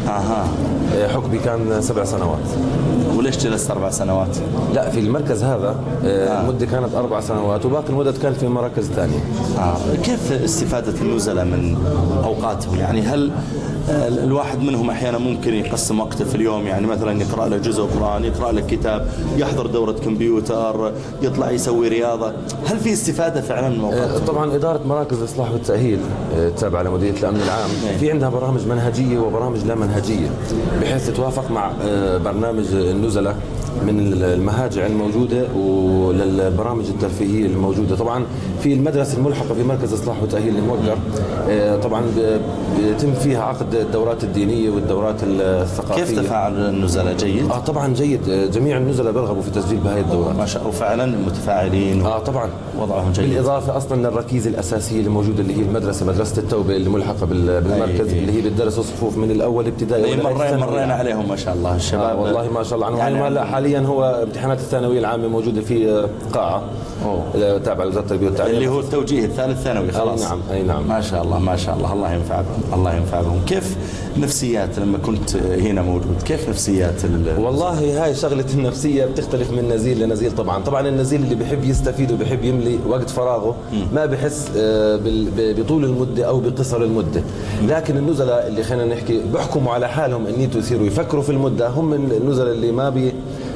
حكمي كان 7 سنوات.
وليش جلست 4 سنوات؟
لا في المركز هذا المدة كانت 4 سنوات وباقي المدة كانت في مراكز ثانية.
كيف استفادة النزلاء من أوقاتهم؟ يعني هل الواحد منهم أحيانا ممكن يقسم وقته في اليوم، يعني مثلا يقرأ له جزء قرآن، يقرأ له كتاب، يحضر دورة كمبيوتر، يطلع يسوي رياضة، هل في استفادة فعلا من أوقاتهم؟
طبعا إدارة مراكز الإصلاح والتأهيل تابعة لمديرية الأمن العام في عندها برامج منهجية وبرامج لا منهجية بحيث تتوافق مع برنامج النزلاء من المهاجع الموجودة وللبرامج الترفيهية الموجودة. طبعا في المدرسة الملحقة في مركز إصلاح وتأهيل الموقر طبعا بيتم فيها عقد الدورات الدينية والدورات الثقافية.
كيف تفاعل النزلاء؟ جيد؟
طبعا جيد، جميع النزلاء بيرغبوا في تسجيل بهذه الدورات.
ما شاء الله، وفعلا متفاعلين.
طبعا
وضعهم جيد.
بالإضافة أصلا للركيزة الأساسية اللي موجودة اللي هي المدرسة، مدرسة التوبة اللي ملحقة بالمركز اللي هي بتدرس الصفوف من الأول ابتدائي.
مرينا عليهم ما شاء الله الشباب.
والله ما شاء الله عنهم. يعني حاليا هو امتحانات الثانوية العامة موجودة في قاعة تابعة لوزارة التربية والتعليم
اللي هو التوجيه الثالث ثانوي خلاص.
أي نعم.
ما شاء الله ما شاء الله، الله ينفع بهم الله ينفع بهم. كيف نفسيات لما كنت هنا موجود؟ كيف نفسيات
والله هاي شغلة النفسية بتختلف من نزيل لنزيل. طبعا النزيل اللي بيحب يستفيد وبيحب يملي وقت فراغه ما بحس بطول المدة أو بقصر المدة. لكن النزلاء اللي خلينا نحكي بيحكموا على حالهم ان يصيروا يفكروا في المدة هم النزلاء اللي ما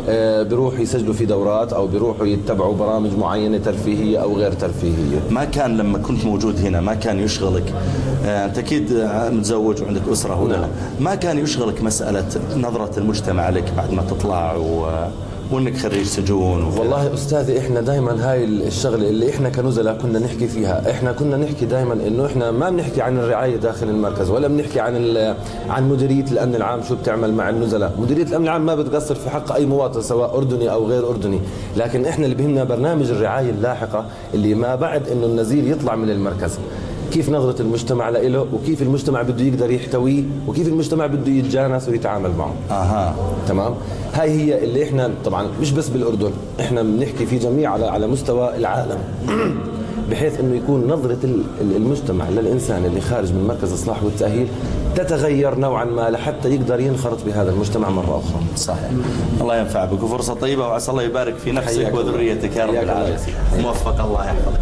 بيروحوا يسجلوا في دورات أو بيروحوا يتبعوا برامج معينة ترفيهية أو غير ترفيهية.
ما كان لما كنت موجود هنا ما كان يشغلك، أنت أكيد متزوج وعندك أسرة هنا، ما كان يشغلك مسألة نظرة المجتمع لك بعد ما تطلع وانك خريج سجون
والله استاذي احنا دائما هاي الشغله اللي احنا كنزلاء كنا نحكي فيها، احنا كنا نحكي دائما انه احنا ما بنحكي عن الرعايه داخل المركز ولا بنحكي عن مديريه الامن العام شو بتعمل مع النزلاء، مديريه الامن العام ما بتقصر في حق اي مواطن سواء اردني او غير اردني، لكن احنا اللي بهمنا برنامج الرعايه اللاحقه اللي ما بعد انه النزيل يطلع من المركز، كيف نظرة المجتمع له وكيف المجتمع بده يقدر يحتويه وكيف المجتمع بده يتجانس ويتعامل معه. تمام. هاي هي اللي احنا طبعا مش بس بالاردن، احنا بنحكي في جميع على مستوى العالم بحيث انه يكون نظرة المجتمع للانسان اللي خارج من مركز الاصلاح والتاهيل تتغير نوعا ما لحتى يقدر ينخرط بهذا المجتمع مرة اخرى.
صحيح. الله ينفع بك وفرصة طيبة وعسى الله يبارك في نفسك وذريتك يا رب العالمين. موفق الله يحفظك.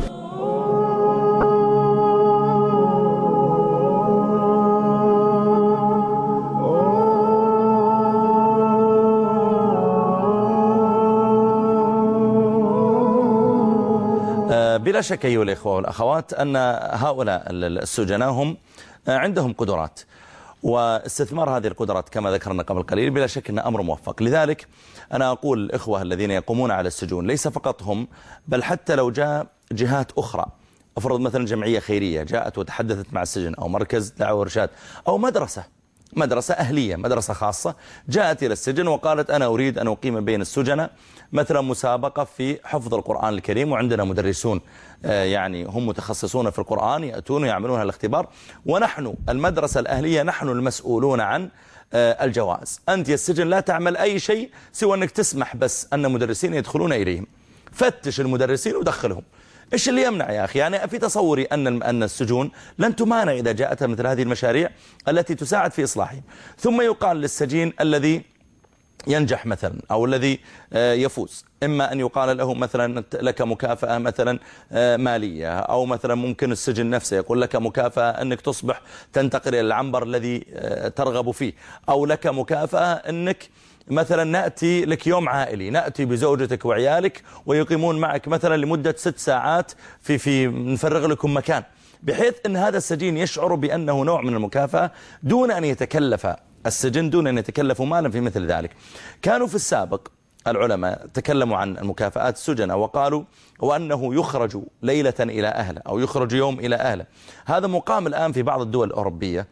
بلا شك أيها الإخوة والأخوات أن هؤلاء السجناء هم عندهم قدرات، واستثمار هذه القدرات كما ذكرنا قبل قليل بلا شك أنه أمر موفق. لذلك أنا أقول الإخوة الذين يقومون على السجون ليس فقط هم، بل حتى لو جاء جهات أخرى، أفرض مثلا جمعية خيرية جاءت وتحدثت مع السجن أو مركز دعوة وإرشاد أو مدرسة أهلية، مدرسة خاصة جاءت إلى السجن وقالت أنا أريد أن أقيم بين السجناء مثلا مسابقة في حفظ القرآن الكريم، وعندنا مدرسون يعني هم متخصصون في القرآن يأتون ويعملون الاختبار، ونحن المدرسة الأهلية نحن المسؤولون عن الجوائز. أنت يا السجن لا تعمل أي شيء سوى أنك تسمح بس أن مدرسين يدخلون إليهم، فتش المدرسين ودخلهم. إيش اللي يمنع يا أخي؟ يعني في تصوري أن السجون لن تمانع إذا جاءت مثل هذه المشاريع التي تساعد في إصلاحهم. ثم يقال للسجين الذي ينجح مثلا أو الذي يفوز، إما أن يقال له مثلا لك مكافأة مثلا مالية، أو مثلا ممكن السجن نفسه يقول لك مكافأة أنك تصبح تنتقل إلى العنبر الذي ترغب فيه، أو لك مكافأة أنك مثلا نأتي لك يوم عائلي، نأتي بزوجتك وعيالك ويقيمون معك مثلا لمدة 6 ساعات في نفرغ لكم مكان، بحيث أن هذا السجين يشعر بأنه نوع من المكافأة دون أن يتكلف السجن، دون أن يتكلفوا مالا في مثل ذلك. كانوا في السابق العلماء تكلموا عن المكافآت السجناء وقالوا وأنه يخرج ليلة إلى أهله أو يخرج يوم إلى أهله. هذا مقام الآن في بعض الدول الأوروبية،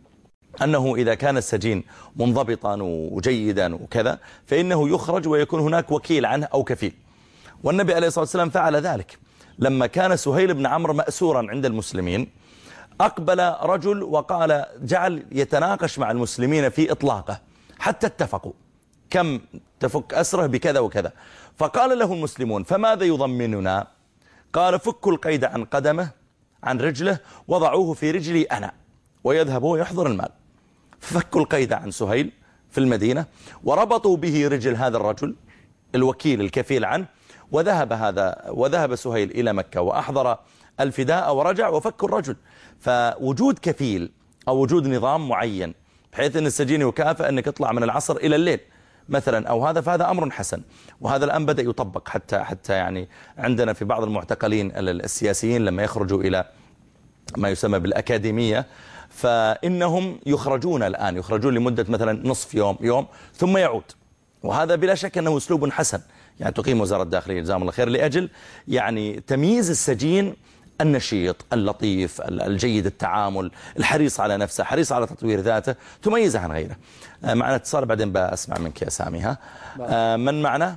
أنه إذا كان السجين منضبطا وجيدا وكذا فإنه يخرج ويكون هناك وكيل عنه أو كفيل. والنبي عليه الصلاة والسلام فعل ذلك لما كان سهيل بن عمرو مأسورا عند المسلمين، أقبل رجل وقال جعل يتناقش مع المسلمين في إطلاقه حتى اتفقوا كم تفك أسره بكذا وكذا، فقال له المسلمون فماذا يضمننا؟ قال فكوا القيد عن قدمه عن رجله وضعوه في رجلي أنا ويذهب ويحضر المال. فكوا القيد عن سهيل في المدينة وربطوا به رجل هذا الرجل الوكيل الكفيل عنه، وذهب سهيل إلى مكة وأحضر الفداء ورجع وفكوا الرجل. فوجود كفيل أو وجود نظام معين بحيث أن السجين يكافئ أنك تطلع من العصر إلى الليل مثلا أو هذا، فهذا أمر حسن، وهذا الآن بدأ يطبق حتى يعني عندنا في بعض المعتقلين السياسيين لما يخرجوا إلى ما يسمى بالأكاديمية فإنهم يخرجون الآن، يخرجون لمدة مثلا نصف يوم ثم يعود، وهذا بلا شك أنه أسلوب حسن يعني تقيم وزارة الداخلية جزاهم الله خير لأجل يعني تمييز السجين النشيط اللطيف الجيد التعامل الحريص على نفسه حريص على تطوير ذاته تميزه عن غيره. معنا اتصال بعدين بأسمع منك يا سامي. من معنا؟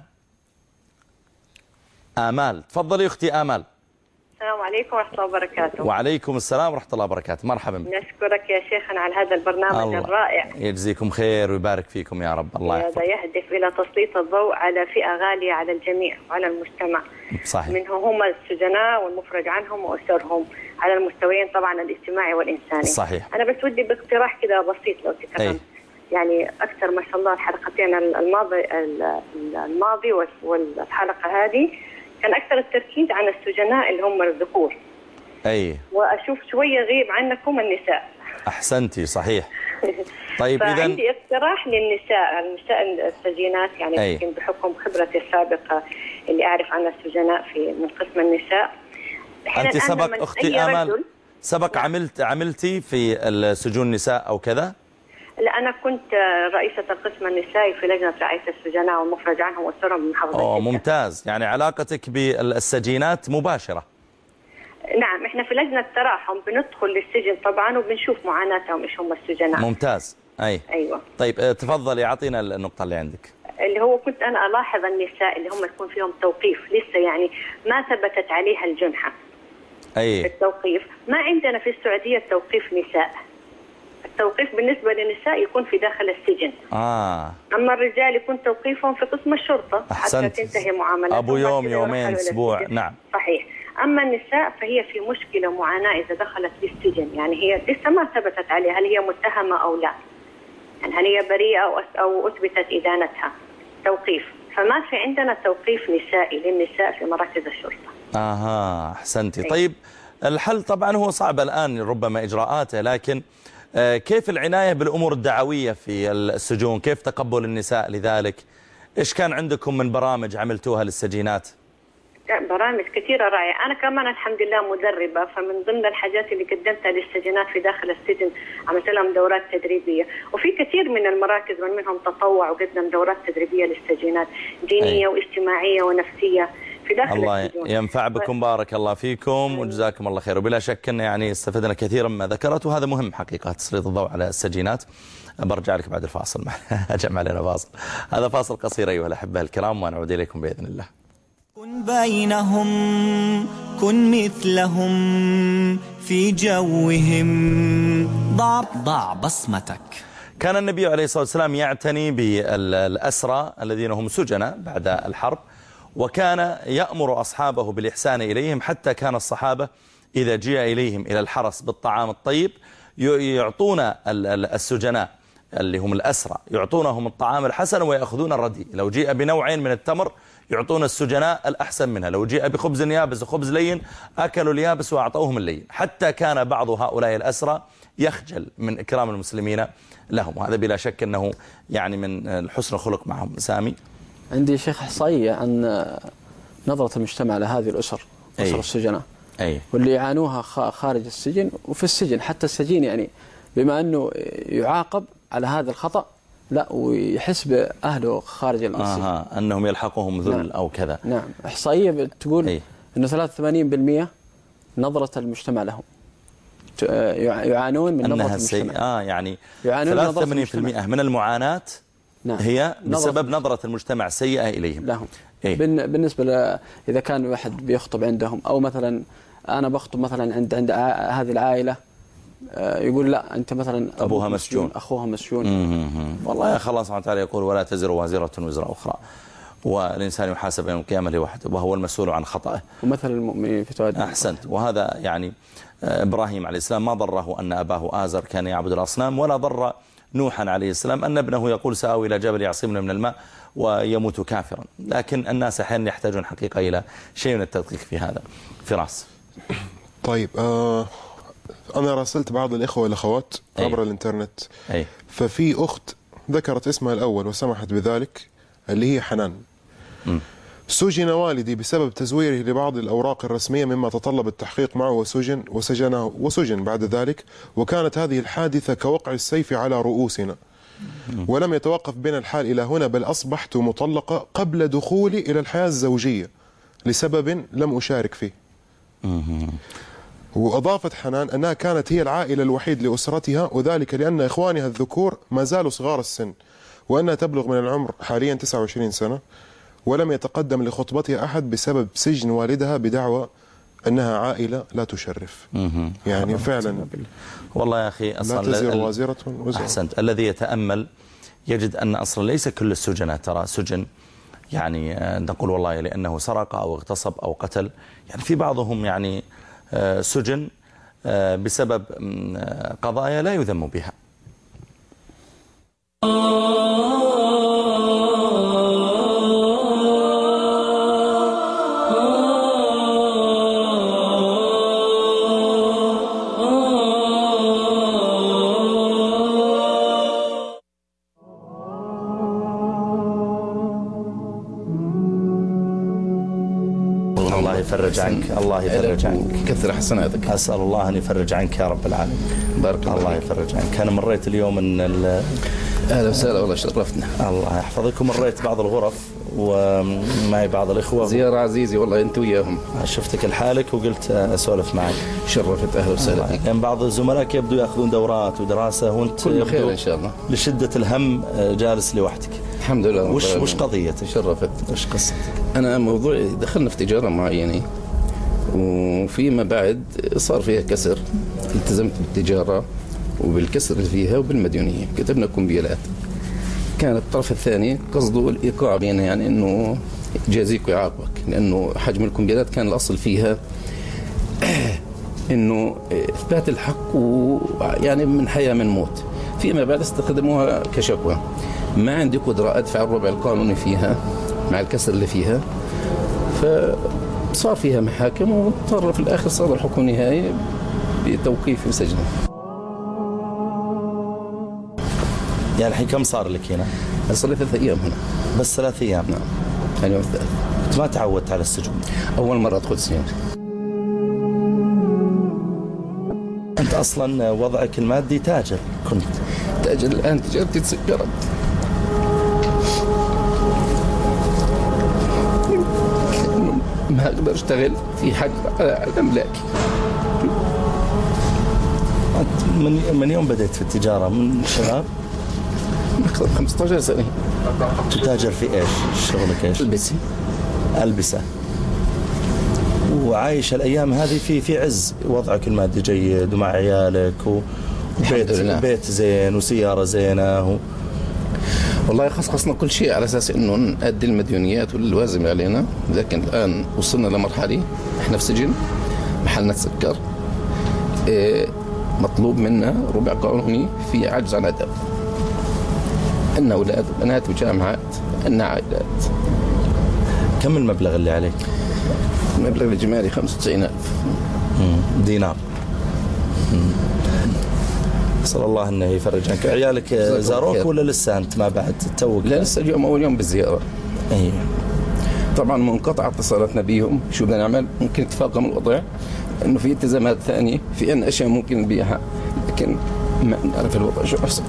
آمال. تفضلي أختي آمال.
السلام عليكم ورحمة الله وبركاته.
وعليكم السلام ورحمة الله وبركاته. مرحبا بك.
نشكرك يا شيخنا على هذا البرنامج الرائع.
يجزيكم خير ويبارك فيكم يا رب. الله يحفظك.
هذا يهدف إلى تسليط الضوء على فئة غالية على الجميع وعلى المجتمع.
صحيح.
منهم هم السجناء والمفرج عنهم وأسرهم على المستويين طبعا الاجتماعي والإنساني.
صحيح.
أنا بس ودي باقتراح كذا بسيط لو تكرمت. يعني أكثر ما شاء الله الحلقتين الماضي والحلقة هذه كان أكثر التركيز على السجناء اللي هم الذكور.
أي.
وأشوف شوية غيب عنكم النساء.
أحسنتي صحيح. طيب
فعندي اقتراح النساء السجينات، يعني يمكن بحكم خبرتي السابقة اللي أعرف عنها السجناء من قسم النساء.
أنت سبق أختي آمال سبق عملتي في السجون النساء أو كذا؟
لا، أنا كنت رئيسة القسم النسائي في لجنة رعاية السجناء والمفرج عنهم وأسرهم بمحافظة جدة.
ممتاز، يعني علاقتك بالسجينات مباشرة.
نعم، احنا في لجنة تراحم بندخل للسجن طبعا وبنشوف معاناتهم ايش هم السجناء.
ممتاز. ايوه. طيب تفضلي اعطينا النقطة اللي عندك.
اللي هو كنت انا الاحظ النساء اللي هم يكون فيهم توقيف لسه يعني ما ثبتت عليها الجنحة. التوقيف ما عندنا في السعودية توقيف نساء. التوقيف بالنسبة للنساء يكون في داخل السجن. أما الرجال يكون توقيفهم في قسم الشرطة.
أحسنت.
حتى تنتهي معاملاتهم.
أبو يوم يومين أسبوع. نعم.
صحيح. أما النساء فهي في مشكلة معاناة إذا دخلت للسجن، يعني هي لسه ما ثبتت عليها هل هي متهمة أو لا، يعني هل هي بريئة أو أثبتت إدانتها. توقيف، فما في عندنا توقيف نسائي للنساء في مراكز الشرطة.
أحسنتي. طيب الحل طبعا هو صعب الآن ربما إجراءاته، لكن كيف العناية بالأمور الدعوية في السجون؟ كيف تقبل النساء لذلك؟ إيش كان عندكم من برامج عملتوها للسجينات؟
برامج كثيرة رائعة. أنا كمان الحمد لله مدربة، فمن ضمن الحاجات اللي قدمتها للسجنات في داخل السجن عملت لهم دورات تدريبية، وفي كثير من المراكز منهم تطوع وقدم دورات تدريبية للسجينات دينية واجتماعية ونفسية في داخل
الله
السجون.
ينفع بكم، بارك الله فيكم وجزاكم الله خير. وبلا شك أن يعني استفدنا كثيرا مما ذكرت، وهذا مهم حقيقة تسليط الضوء على السجينات. برجع لك بعد الفاصل. أجمع لنا فاصل. هذا فاصل قصير أيها الأحبة الكرام، ونعود إليكم بإذن الله.
كن بينهم، كن مثلهم في جوهم، ضع بصمتك.
كان النبي عليه الصلاة والسلام يعتني بالأسرى الذين هم سجناء بعد الحرب، وكان يأمر أصحابه بالإحسان إليهم، حتى كان الصحابة إذا جاء إليهم إلى الحرس بالطعام الطيب يعطون السجناء اللي هم الأسرى يعطونهم الطعام الحسن ويأخذون الردي. لو جاء بنوعين من التمر يعطون السجناء الأحسن منها، لو جاء بخبز يابس وخبز لين أكلوا اليابس وأعطوهم اللين. حتى كان بعض هؤلاء الأسرى يخجل من إكرام المسلمين لهم، وهذا بلا شك أنه يعني من حسن الخلق معهم. سامي،
عندي شيخ إحصائية عن نظرة المجتمع لهذه الأسر، أسر السجناء واللي يعانوها خارج السجن وفي السجن. حتى السجين يعني بما أنه يعاقب على هذا الخطأ لا ويحس بأهله خارج السجن
أنهم يلحقهم ذل. نعم. أو كذا.
نعم، إحصائية بتقول أنه 83% نظرة المجتمع لهم يعانون من نظرة المجتمع.
يعني 83% من المعاناة. نعم. هي بسبب نظرة المجتمع السيئة إليهم
لهم. بالنسبة إذا كان واحد بيخطب عندهم، أو مثلا أنا بخطب مثلا عند هذه العائلة، يقول لا أنت مثلا
أبوها مسجون،
أخوها مسجون.
والله يا الله سبحانه وتعالى يقول ولا تزر وازرة وزر أخرى، والإنسان يحاسب يوم القيامة لوحده وهو المسؤول عن خطأه.
ومثل المؤمنين في توادهم.
أحسنت. وهذا يعني إبراهيم عليه السلام ما ضره أن أباه آزر كان يعبد الأصنام، ولا ضر نوحا عليه السلام أن ابنه يقول سآوي إلى جبل يعصمنا من الماء ويموت كافرا. لكن الناس أحيانا يحتاجون حقيقة إلى شيء من التدقيق في هذا. فراس.
طيب أنا راسلت بعض الإخوة والأخوات عبر الإنترنت. ففي أخت ذكرت اسمها الأول وسمحت بذلك، اللي هي حنان. سجن والدي بسبب تزويره لبعض الأوراق الرسمية مما تطلب التحقيق معه وسجن بعد ذلك، وكانت هذه الحادثة كوقع السيف على رؤوسنا، ولم يتوقف بنا الحال إلى هنا، بل أصبحت مطلقة قبل دخولي إلى الحياة الزوجية لسبب لم أشارك فيه. وأضافت حنان أنها كانت هي العائلة الوحيد لأسرتها، وذلك لأن إخوانها الذكور ما زالوا صغار السن، وأنها تبلغ من العمر حاليا 29 سنة، ولم يتقدم لخطبتها أحد بسبب سجن والدها بدعوى أنها عائلة لا تشرف. يعني فعلا
والله يا أخي أصلا
لا تزر وازرة وزر.
أحسنت. الذي يتأمل يجد أن أصلا ليس كل السجناء ترى سجن يعني نقول والله لأنه سرق أو اغتصب أو قتل، يعني في بعضهم يعني سجن بسبب قضايا لا يذم بها. يفرج عنك، الله يفرج عنك،
كثر حسناتك.
أسأل الله أن يفرج عنك يا رب العالمين.
بارك
الله يفرج عنك. أنا مريت اليوم أن
أهلا وسهلا، والله شرفتنا.
الله يحفظكم. مريت بعض الغرف ومعي بعض الإخوة،
زيارة عزيزي والله أنت وياهم.
شفتك لحالك وقلت أسولف معك.
شرفت. أهلا وسهلا فيك.
يعني بعض زملائك يبدو يأخذون دورات ودراسة وأنت
كل خير إن شاء الله.
لشدة الهم جالس لوحدك.
الحمد لله.
وش قضيتك؟
شرفت.
وش قصتك؟
أنا موضوعي دخلنا في تجارة معينة، وفيما بعد صار فيها كسر، التزمت بالتجارة وبالكسر اللي فيها وبالمديونية، كتبنا كمبيالات. كان الطرف الثاني قصده الإيقاع بينا، يعني أنه يجازيك ويعاقبك، لأنه حجم الكمبيالات كان الأصل فيها أنه إثبات الحق ويعني من حياة من موت. فيما بعد استخدموها كشكوى. ما عندي قدرة أدفع الربع القانوني فيها مع الكسر اللي فيها، فصار فيها محاكم، واضطر في الآخر صار الحكم النهائي بتوقيف وسجن.
يعني الحين كم صار لك هنا؟
صار لي 3 أيام هنا.
بس 3 أيام؟
نعم. اليوم الثالث.
أنت ما تعودت على السجن؟
أول مرة أدخل سجن.
أنت أصلا وضعك المادي تاجر، كنت
تاجر، الآن تجارتي تسكرت. ما أقدر أشتغل في حق على أملاكي.
من يوم بدأت في التجارة من شباب؟
أكثر 15 سنة.
تتاجر في إيش؟ شغلك إيش؟ ألبسة. وعايش الأيام هذه في عز، وضعك المادي جيد ومع عيالك وبيت زين وسيارة زينة
والله خصصنا كل شيء على أساس إنه نأدي المديونيات واللوازم علينا، لكن الآن وصلنا لمرحلة إحنا في سجن، محلنا تسكر، مطلوب منا ربع قانوني، في عجز عن أداء. عندنا أولاد وبنات وجامعات، عندنا عائلات.
كم المبلغ اللي عليك؟
المبلغ الإجمالي 95,000
دينار. أسأل الله أنه يفرج عنك. عيالك زاروك ولا لسه أنت ما بعد توك؟
لا لسه اليوم أول يوم بالزيارة.
أيه.
طبعا منقطع اتصالاتنا بيهم. شو بدنا نعمل؟ ممكن يتفاقم الوضع، إنه في التزامات ثانية، في أن أشياء ممكن نبيعها، لكن ما نعرف الوضع شو أحسن.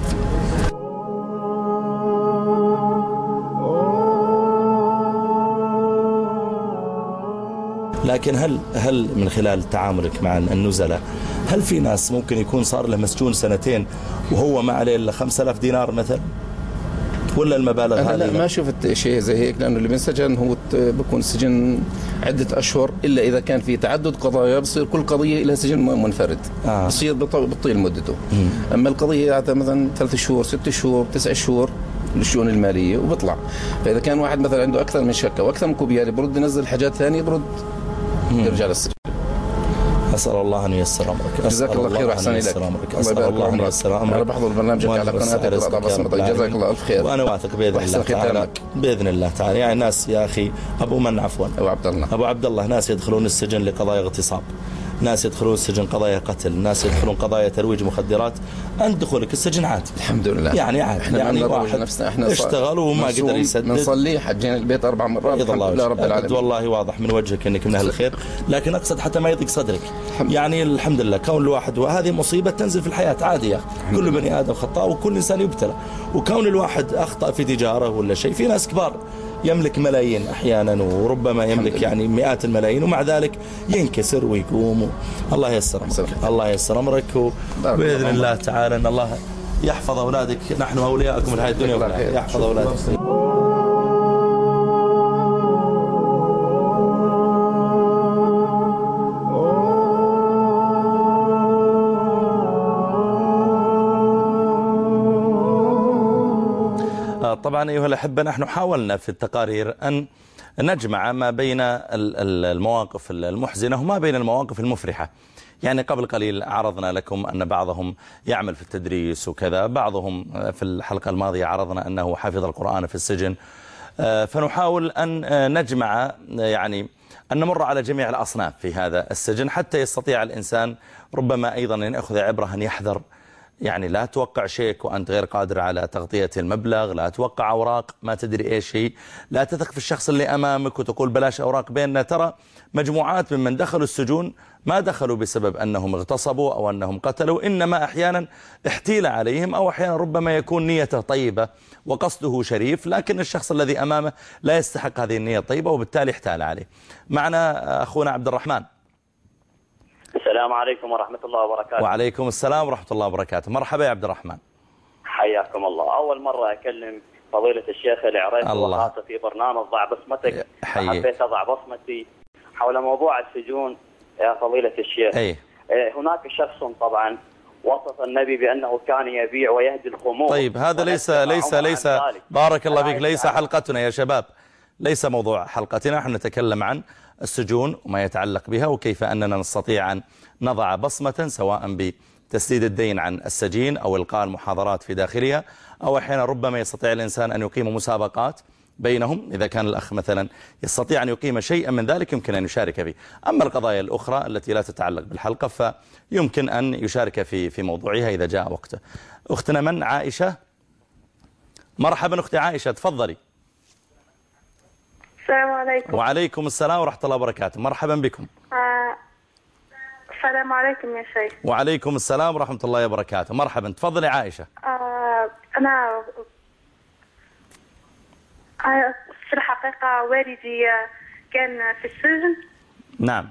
لكن هل من خلال تعاملك مع النزلاء، هل في ناس ممكن يكون صار له مسجون 2 وهو ما عليه إلا 5,000 دينار مثلا، ولا المبالغ هذه؟
أنا لا ما شفت شيء زي هيك، لأنه اللي بينسجن هو بيكون سجن عدة أشهر، إلا إذا كان في تعدد قضايا بصير كل قضية لها سجن منفرد، بصير بطيل مدته. أما القضية مثلا 3 شهور 6 شهور 9 شهور للشؤون المالية وبطلع. فإذا كان واحد مثلا عنده أكثر من شكة وأكثر من كوبيالي، برد ينزل حاجات ثانية، برد يرجع للسجن.
أسأل الله أن ييسر أمرك.
جزاك الله خير وأحسن إليك.
أسأل الله أن ييسر أمرك.
أنا بحضر برنامجك على قناتك رضا بصمتك. جزاك الله ألف خير.
وأنا واثق بإذن الله تعالى، بإذن الله تعالى. يعني ناس يا أخي أبو عبد الله ناس يدخلون السجن لقضايا اغتصاب، ناس يدخلون السجن قضايا قتل، ناس يدخلون قضايا ترويج مخدرات. أنت دخولك السجن عادي
الحمد لله،
يعني عادي.
احنا
يعني
واحد نفسنا، احنا
اشتغل وما قدر يسدد.
نصلي، حجينا البيت 4 مرات الحمد لله رب العالمين.
والله واضح من وجهك انك من اهل الخير، لكن اقصد حتى ما يضيق صدرك. يعني الحمد لله كون الواحد، وهذه مصيبة تنزل في الحياة عادية، كل بني آدم خطاء وكل إنسان يبتلى. وكون الواحد أخطأ في تجارة ولا شيء، في ناس كبار يملك ملايين أحيانا، وربما يملك يعني مئات الملايين، ومع ذلك ينكسر ويقوم. الله ييسر أمرك، الله ييسر أمرك، وبإذن الله تعالى أن الله يحفظ أولادك. نحن أولياءكم في الحياة الدنيا، يحفظ أولادك. طبعا أيها الأحبة، نحن حاولنا في التقارير أن نجمع ما بين المواقف المحزنة وما بين المواقف المفرحة. يعني قبل قليل عرضنا لكم أن بعضهم يعمل في التدريس وكذا، بعضهم في الحلقة الماضية عرضنا أنه حافظ القرآن في السجن. فنحاول أن نجمع، يعني أن نمر على جميع الأصناف في هذا السجن، حتى يستطيع الإنسان ربما أيضا أن يأخذ عبرة، أن يحذر يعني لا توقع شيك وأنت غير قادر على تغطية المبلغ، لا توقع أوراق ما تدري إيش هي، لا تثق في الشخص اللي أمامك وتقول بلاش أوراق بيننا. ترى مجموعات ممن دخلوا السجون ما دخلوا بسبب أنهم اغتصبوا أو أنهم قتلوا، إنما أحيانا احتيل عليهم، أو أحيانا ربما يكون نيته طيبة وقصده شريف، لكن الشخص الذي أمامه لا يستحق هذه النية الطيبة وبالتالي احتال عليه. معنا أخونا عبد الرحمن.
السلام عليكم ورحمة الله وبركاته.
وعليكم السلام ورحمة الله وبركاته. مرحبا يا عبد الرحمن.
حياكم الله. أول مرة أكلم فضيلة الشيخ العريس وخاصة في برنامج ضع بصمتك. حبيت أضع بصمتي حول موضوع السجون يا فضيلة الشيخ. هناك شخص طبعا وصف النبي بأنه كان يبيع ويهدي الخمور.
طيب هذا ليس بارك الله فيك، ليس حلقتنا يا شباب، ليس موضوع حلقتنا. نحن نتكلم عن السجون وما يتعلق بها، وكيف أننا نستطيع أن نضع بصمة سواء بتسديد الدين عن السجين أو إلقاء المحاضرات في داخلها، أو أحيانا ربما يستطيع الإنسان أن يقيم مسابقات بينهم. إذا كان الأخ مثلا يستطيع أن يقيم شيئا من ذلك يمكن أن يشارك فيه. أما القضايا الأخرى التي لا تتعلق بالحلقة فيمكن أن يشارك في موضوعها إذا جاء وقته. أختنا من؟ عائشة. مرحبا أختي عائشة، تفضلي.
السلام عليكم.
وعليكم السلام ورحمة الله وبركاته. مرحبا بكم.
السلام عليكم يا شيخ.
وعليكم السلام ورحمة الله وبركاته. مرحبا، تفضلي عائشة.
أنا في الحقيقة والدي كان في السجن.
نعم.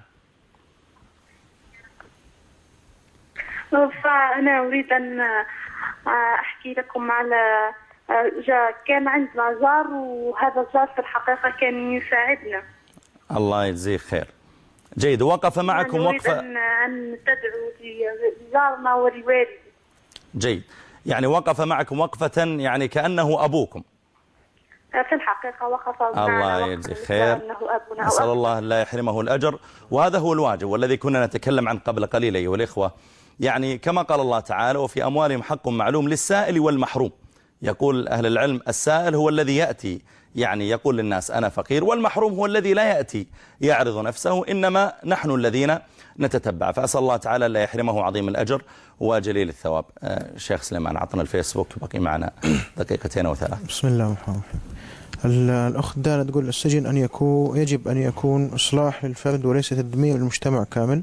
فأنا أريد أن أحكي لكم على كان عندنا جار، وهذا الجار في الحقيقة كان يساعدنا.
الله يجزيه خير. جيد. وقف معكم وقفة
أن تدعو لجارنا ولوالدي.
جيد. يعني وقف معكم وقفة يعني كأنه أبوكم.
في الحقيقة وقف
معنا. الله يجزيه خير. أسأل الله لا يحرمه الأجر، وهذا هو الواجب والذي كنا نتكلم عن قبل قليل أيها الإخوة. يعني كما قال الله تعالى: وفي أموالهم حق معلوم للسائل والمحروم. يقول أهل العلم السائل هو الذي يأتي يعني يقول للناس أنا فقير، والمحروم هو الذي لا يأتي يعرض نفسه، إنما نحن الذين نتتبع. فأسأل الله تعالى لا يحرمه عظيم الأجر وجليل الثواب. شيخ سليمان أعطنا الفيسبوك، بقي معنا دقيقتين أو ثلاث.
بسم الله الرحمن الرحيم. الأخت دانا تقول السجن يجب أن يكون إصلاح للفرد وليس تدمير المجتمع كامل.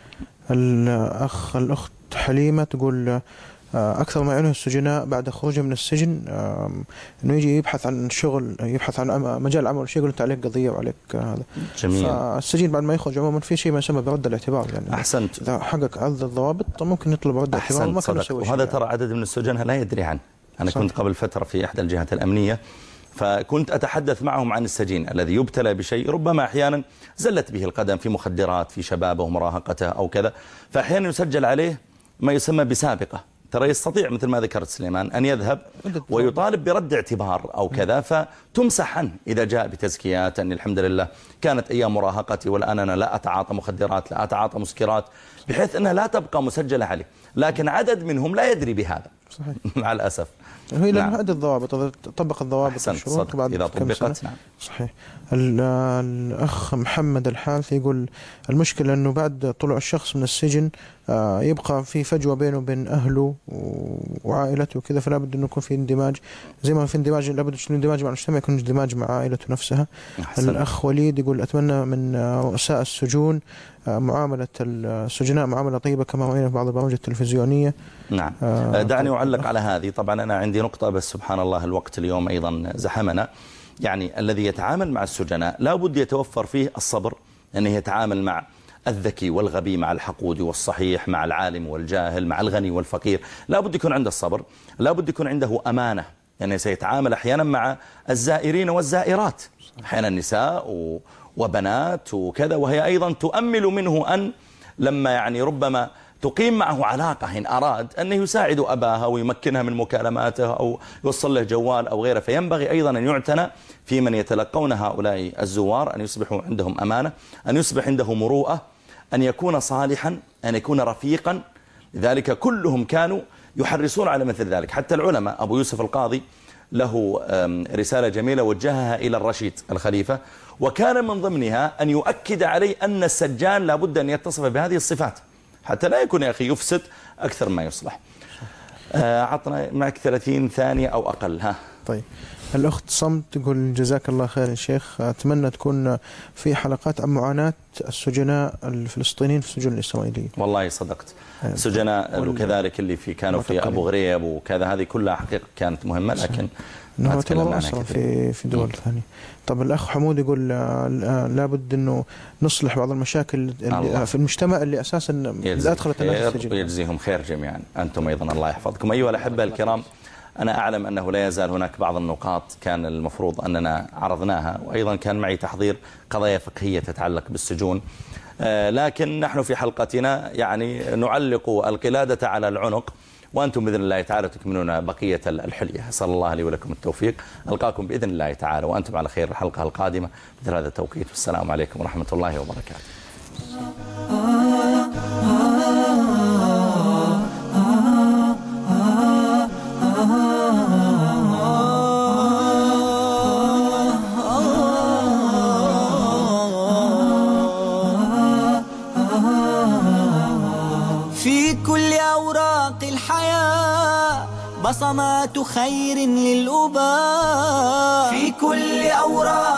الأخت حليمة تقول أكثر ما يعنيه السجناء بعد خروجهم من السجن أنه يجي يبحث عن شغل، يبحث عن مجال عمل، شيء يقول أنت عليك قضية وعليك هذا.
جميل.
فالسجين بعد ما يخرج عموما في شيء ما يسمى برد الاعتبار، يعني
أحسنت.
إذا حقق عدد الضوابط ممكن يطلب رد الاعتبار وما كان يسوي شيء.
وهذا ترى عدد من السجناء لا يدري عنه. أنا كنت قبل فترة في إحدى الجهات الأمنية، فكنت أتحدث معهم عن السجين الذي يبتلى بشيء ربما أحيانا زلت به القدم في مخدرات في شبابه ومراهقته أو كذا، فأحيانا يسجل عليه ما يسمى بسابقة. ترى يستطيع مثل ما ذكرت سليمان أن يذهب ويطالب برد اعتبار أو كذا، فتمسح عنه إذا جاء بتزكيات أن الحمد لله كانت أيام مراهقتي والآن أنا لا أتعاطى مخدرات، لا أتعاطى مسكرات، بحيث أنها لا تبقى مسجلة عليه. لكن عدد منهم لا يدري بهذا. صحيح. مع الأسف.
هي لأنه عدد الضوابط، إذا طبق الضوابط
والشروط إذا طبقت. نعم.
صحيح. الأخ محمد الحارثي يقول المشكلة أنه بعد طلوع الشخص من السجن يبقى في فجوة بينه وبين أهله وعائلته وكذا، فلا بد أنه يكون في اندماج. زي ما في اندماج لابد أن اندماج مع المجتمع، يكون اندماج مع عائلته نفسها. الأخ وليد يقول أتمنى من رؤساء السجون معاملة السجناء معاملة طيبة كما رأينا في بعض البرامج التلفزيونية.
نعم. دعني أعلق على هذه. طبعا أنا عندي نقطة بس سبحان الله الوقت اليوم أيضا زحمنا. يعني الذي يتعامل مع السجناء لا بد يتوفر فيه الصبر، أنه يتعامل مع الذكي والغبي، مع الحقود والصحيح، مع العالم والجاهل، مع الغني والفقير. لا بد يكون عنده الصبر، لا بد يكون عنده أمانة، يعني سيتعامل أحيانا مع الزائرين والزائرات، أحيانا نساء وبنات وكذا، وهي أيضا تؤمل منه أن لما يعني ربما تقيم معه علاقة إن أراد أنه يساعد أباها ويمكنها من مكالماته أو يوصل له جوال أو غيره. فينبغي أيضا أن يعتنى في من يتلقون هؤلاء الزوار، أن يصبحوا عندهم أمانة، أن يصبح عنده مروءة، أن يكون صالحا، أن يكون رفيقا. لذلك كلهم كانوا يحرصون على مثل ذلك. حتى العلماء، أبو يوسف القاضي له رسالة جميلة وجهها إلى الرشيد الخليفة، وكان من ضمنها أن يؤكد عليه أن السجان لابد أن يتصف بهذه الصفات حتى لا يكون يا أخي يفسد أكثر ما يصلح. عطنا معك 30 ثانية أو أقل. ها
طيب. الأخت صمت تقول جزاك الله خير يا شيخ، أتمنى تكون في حلقات عن معاناة السجناء الفلسطينيين في السجون الإسرائيلية.
والله صدقت. سجناء وكذلك اللي كانوا في أبو غريب وكذا، هذه كلها حقيقة كانت مهمة، لكن
ما تكلمنا عنها كثير في دول ثانية. طب الأخ حمود يقول لابد أنه نصلح بعض المشاكل في المجتمع اللي أساسا أدخلت الناس السجن.
ويجزيهم خير جميعا. أنتم أيضا الله يحفظكم. أيها الأحبة الكرام، أنا أعلم أنه لا يزال هناك بعض النقاط كان المفروض أننا عرضناها، وأيضا كان معي تحضير قضايا فقهية تتعلق بالسجون، لكن نحن في حلقتنا يعني نعلق القلادة على العنق، وأنتم بإذن الله تعالى تكملون بقية الحلية. أسأل الله لي ولكم التوفيق. ألقاكم بإذن الله تعالى وأنتم على خير الحلقة القادمة مثل هذا التوقيت، والسلام عليكم ورحمة الله وبركاته.
في كل أوراق الحياة بصمات خير للأباء، في كل أوراق